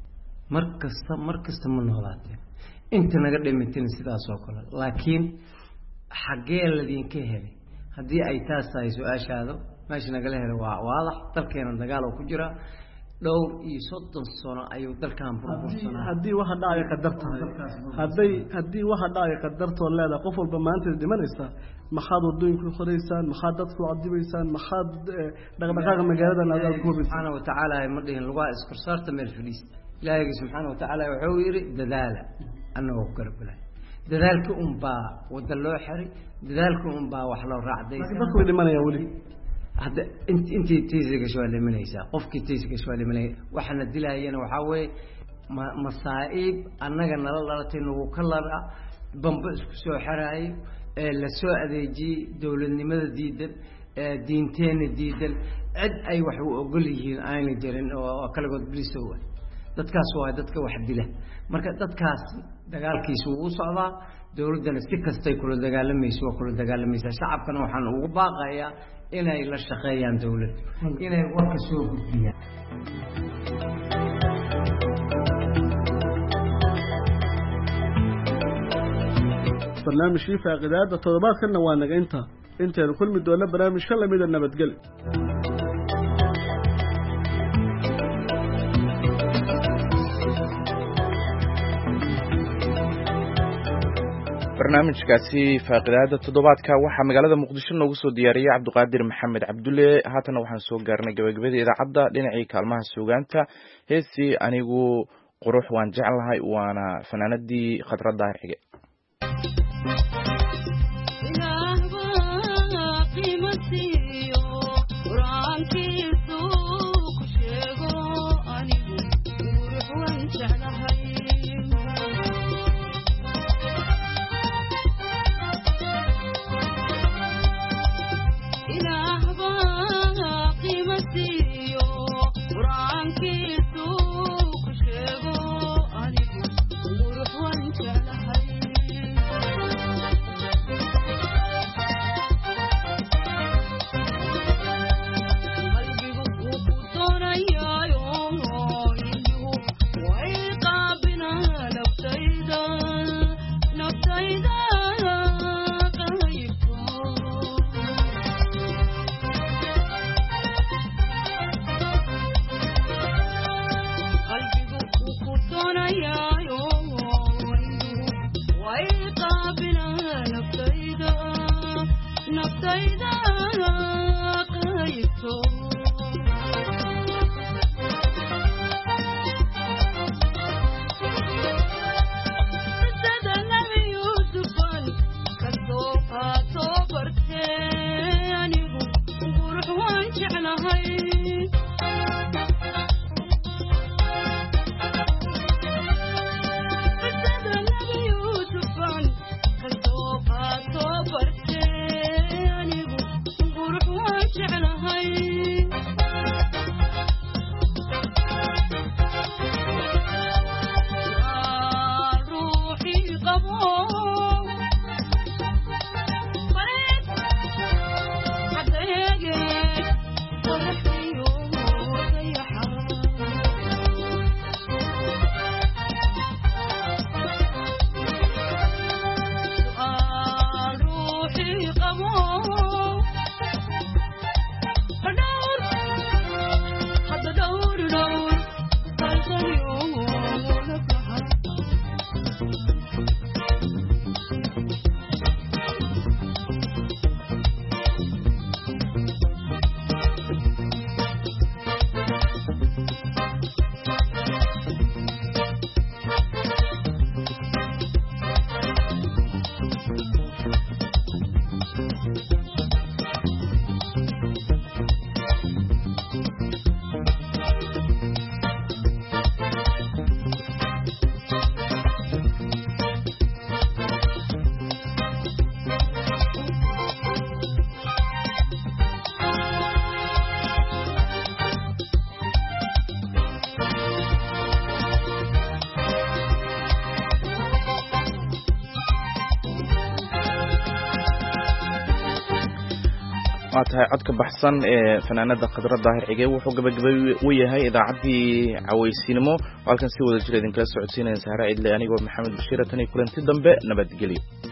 markasta ma noolaateen inta naga dhimatin sidaas oo kale laakiin xagee ladinka helay hadii ay taas tahay su'aashaado meesha naga helay waa waadax dalkeena dagaal oo ku jira dhowr iyo 30 sano ayuu dalkan burbursanaa haddii waxa dhacay qadar tahay haddii waxa dhacay qadartoo leedahay qof walba maanta dhimanaysa maxaad wadooyinku xoreysaan maxaad dadku cadibaysaan maxaad dhaqdhaqaaqa magaalada aad ku hubin subhanahu wa ta'ala ma dhihin lugaa iskarsaarta meel fadhiis ilaahay subhanahu wa ta'ala wuxuu yiri dadaala annagu garbalay dadaalka baa wada loo xiri dadaalka baa wax loo raacday dadku dhimanaya wali hadda intii tiisiga soo limanaysa qofkii tiisiga soo limanay waxana dilaayana waxa way masaa'ib annaga nala dhalatay nagu kala bamba isku soo xiraay la soo adeeji dawladnimada diidan diinteena diidan cid ay wax u ogol yihiin aanay jirin oo kala god bilisow dadkaas waa dadka wax dila marka dadkaas dagaalkiisu uu socdaa dawladana si kastay kula dagaalamayso shacabkana waxaan ugu baaqayaa inay la shaqeeyaan dawladda inay warka soo gudbiyaan barnaamijkii faaqidaada toddobaadkana waa naga intaynu kulmi doona barnaamijka lamida nabadgelyo barnaamijkaasi faaqidaada toddobaadka waxaa magaalada muqdisho noogu soo diyaariyay cabdiqaadir maxamed cabdulle haatana waxaan soo gaarnay gabagabada idaacadda dhinacii kaalmaha suugaanta heesii anigu qurux waan jeclahay waana fanaanadii Khadra Daahir Xige waa tahay codka baxsan ee fanaanada Khadra Daahir Xige wuxuu gabagabay u yahay idaacadii cawaysinimo halkan si wada jir idin kala socodsiinayaan Sahra Idle anigoo Maxamed Bashiir tan kulanti dambe nabadgelyo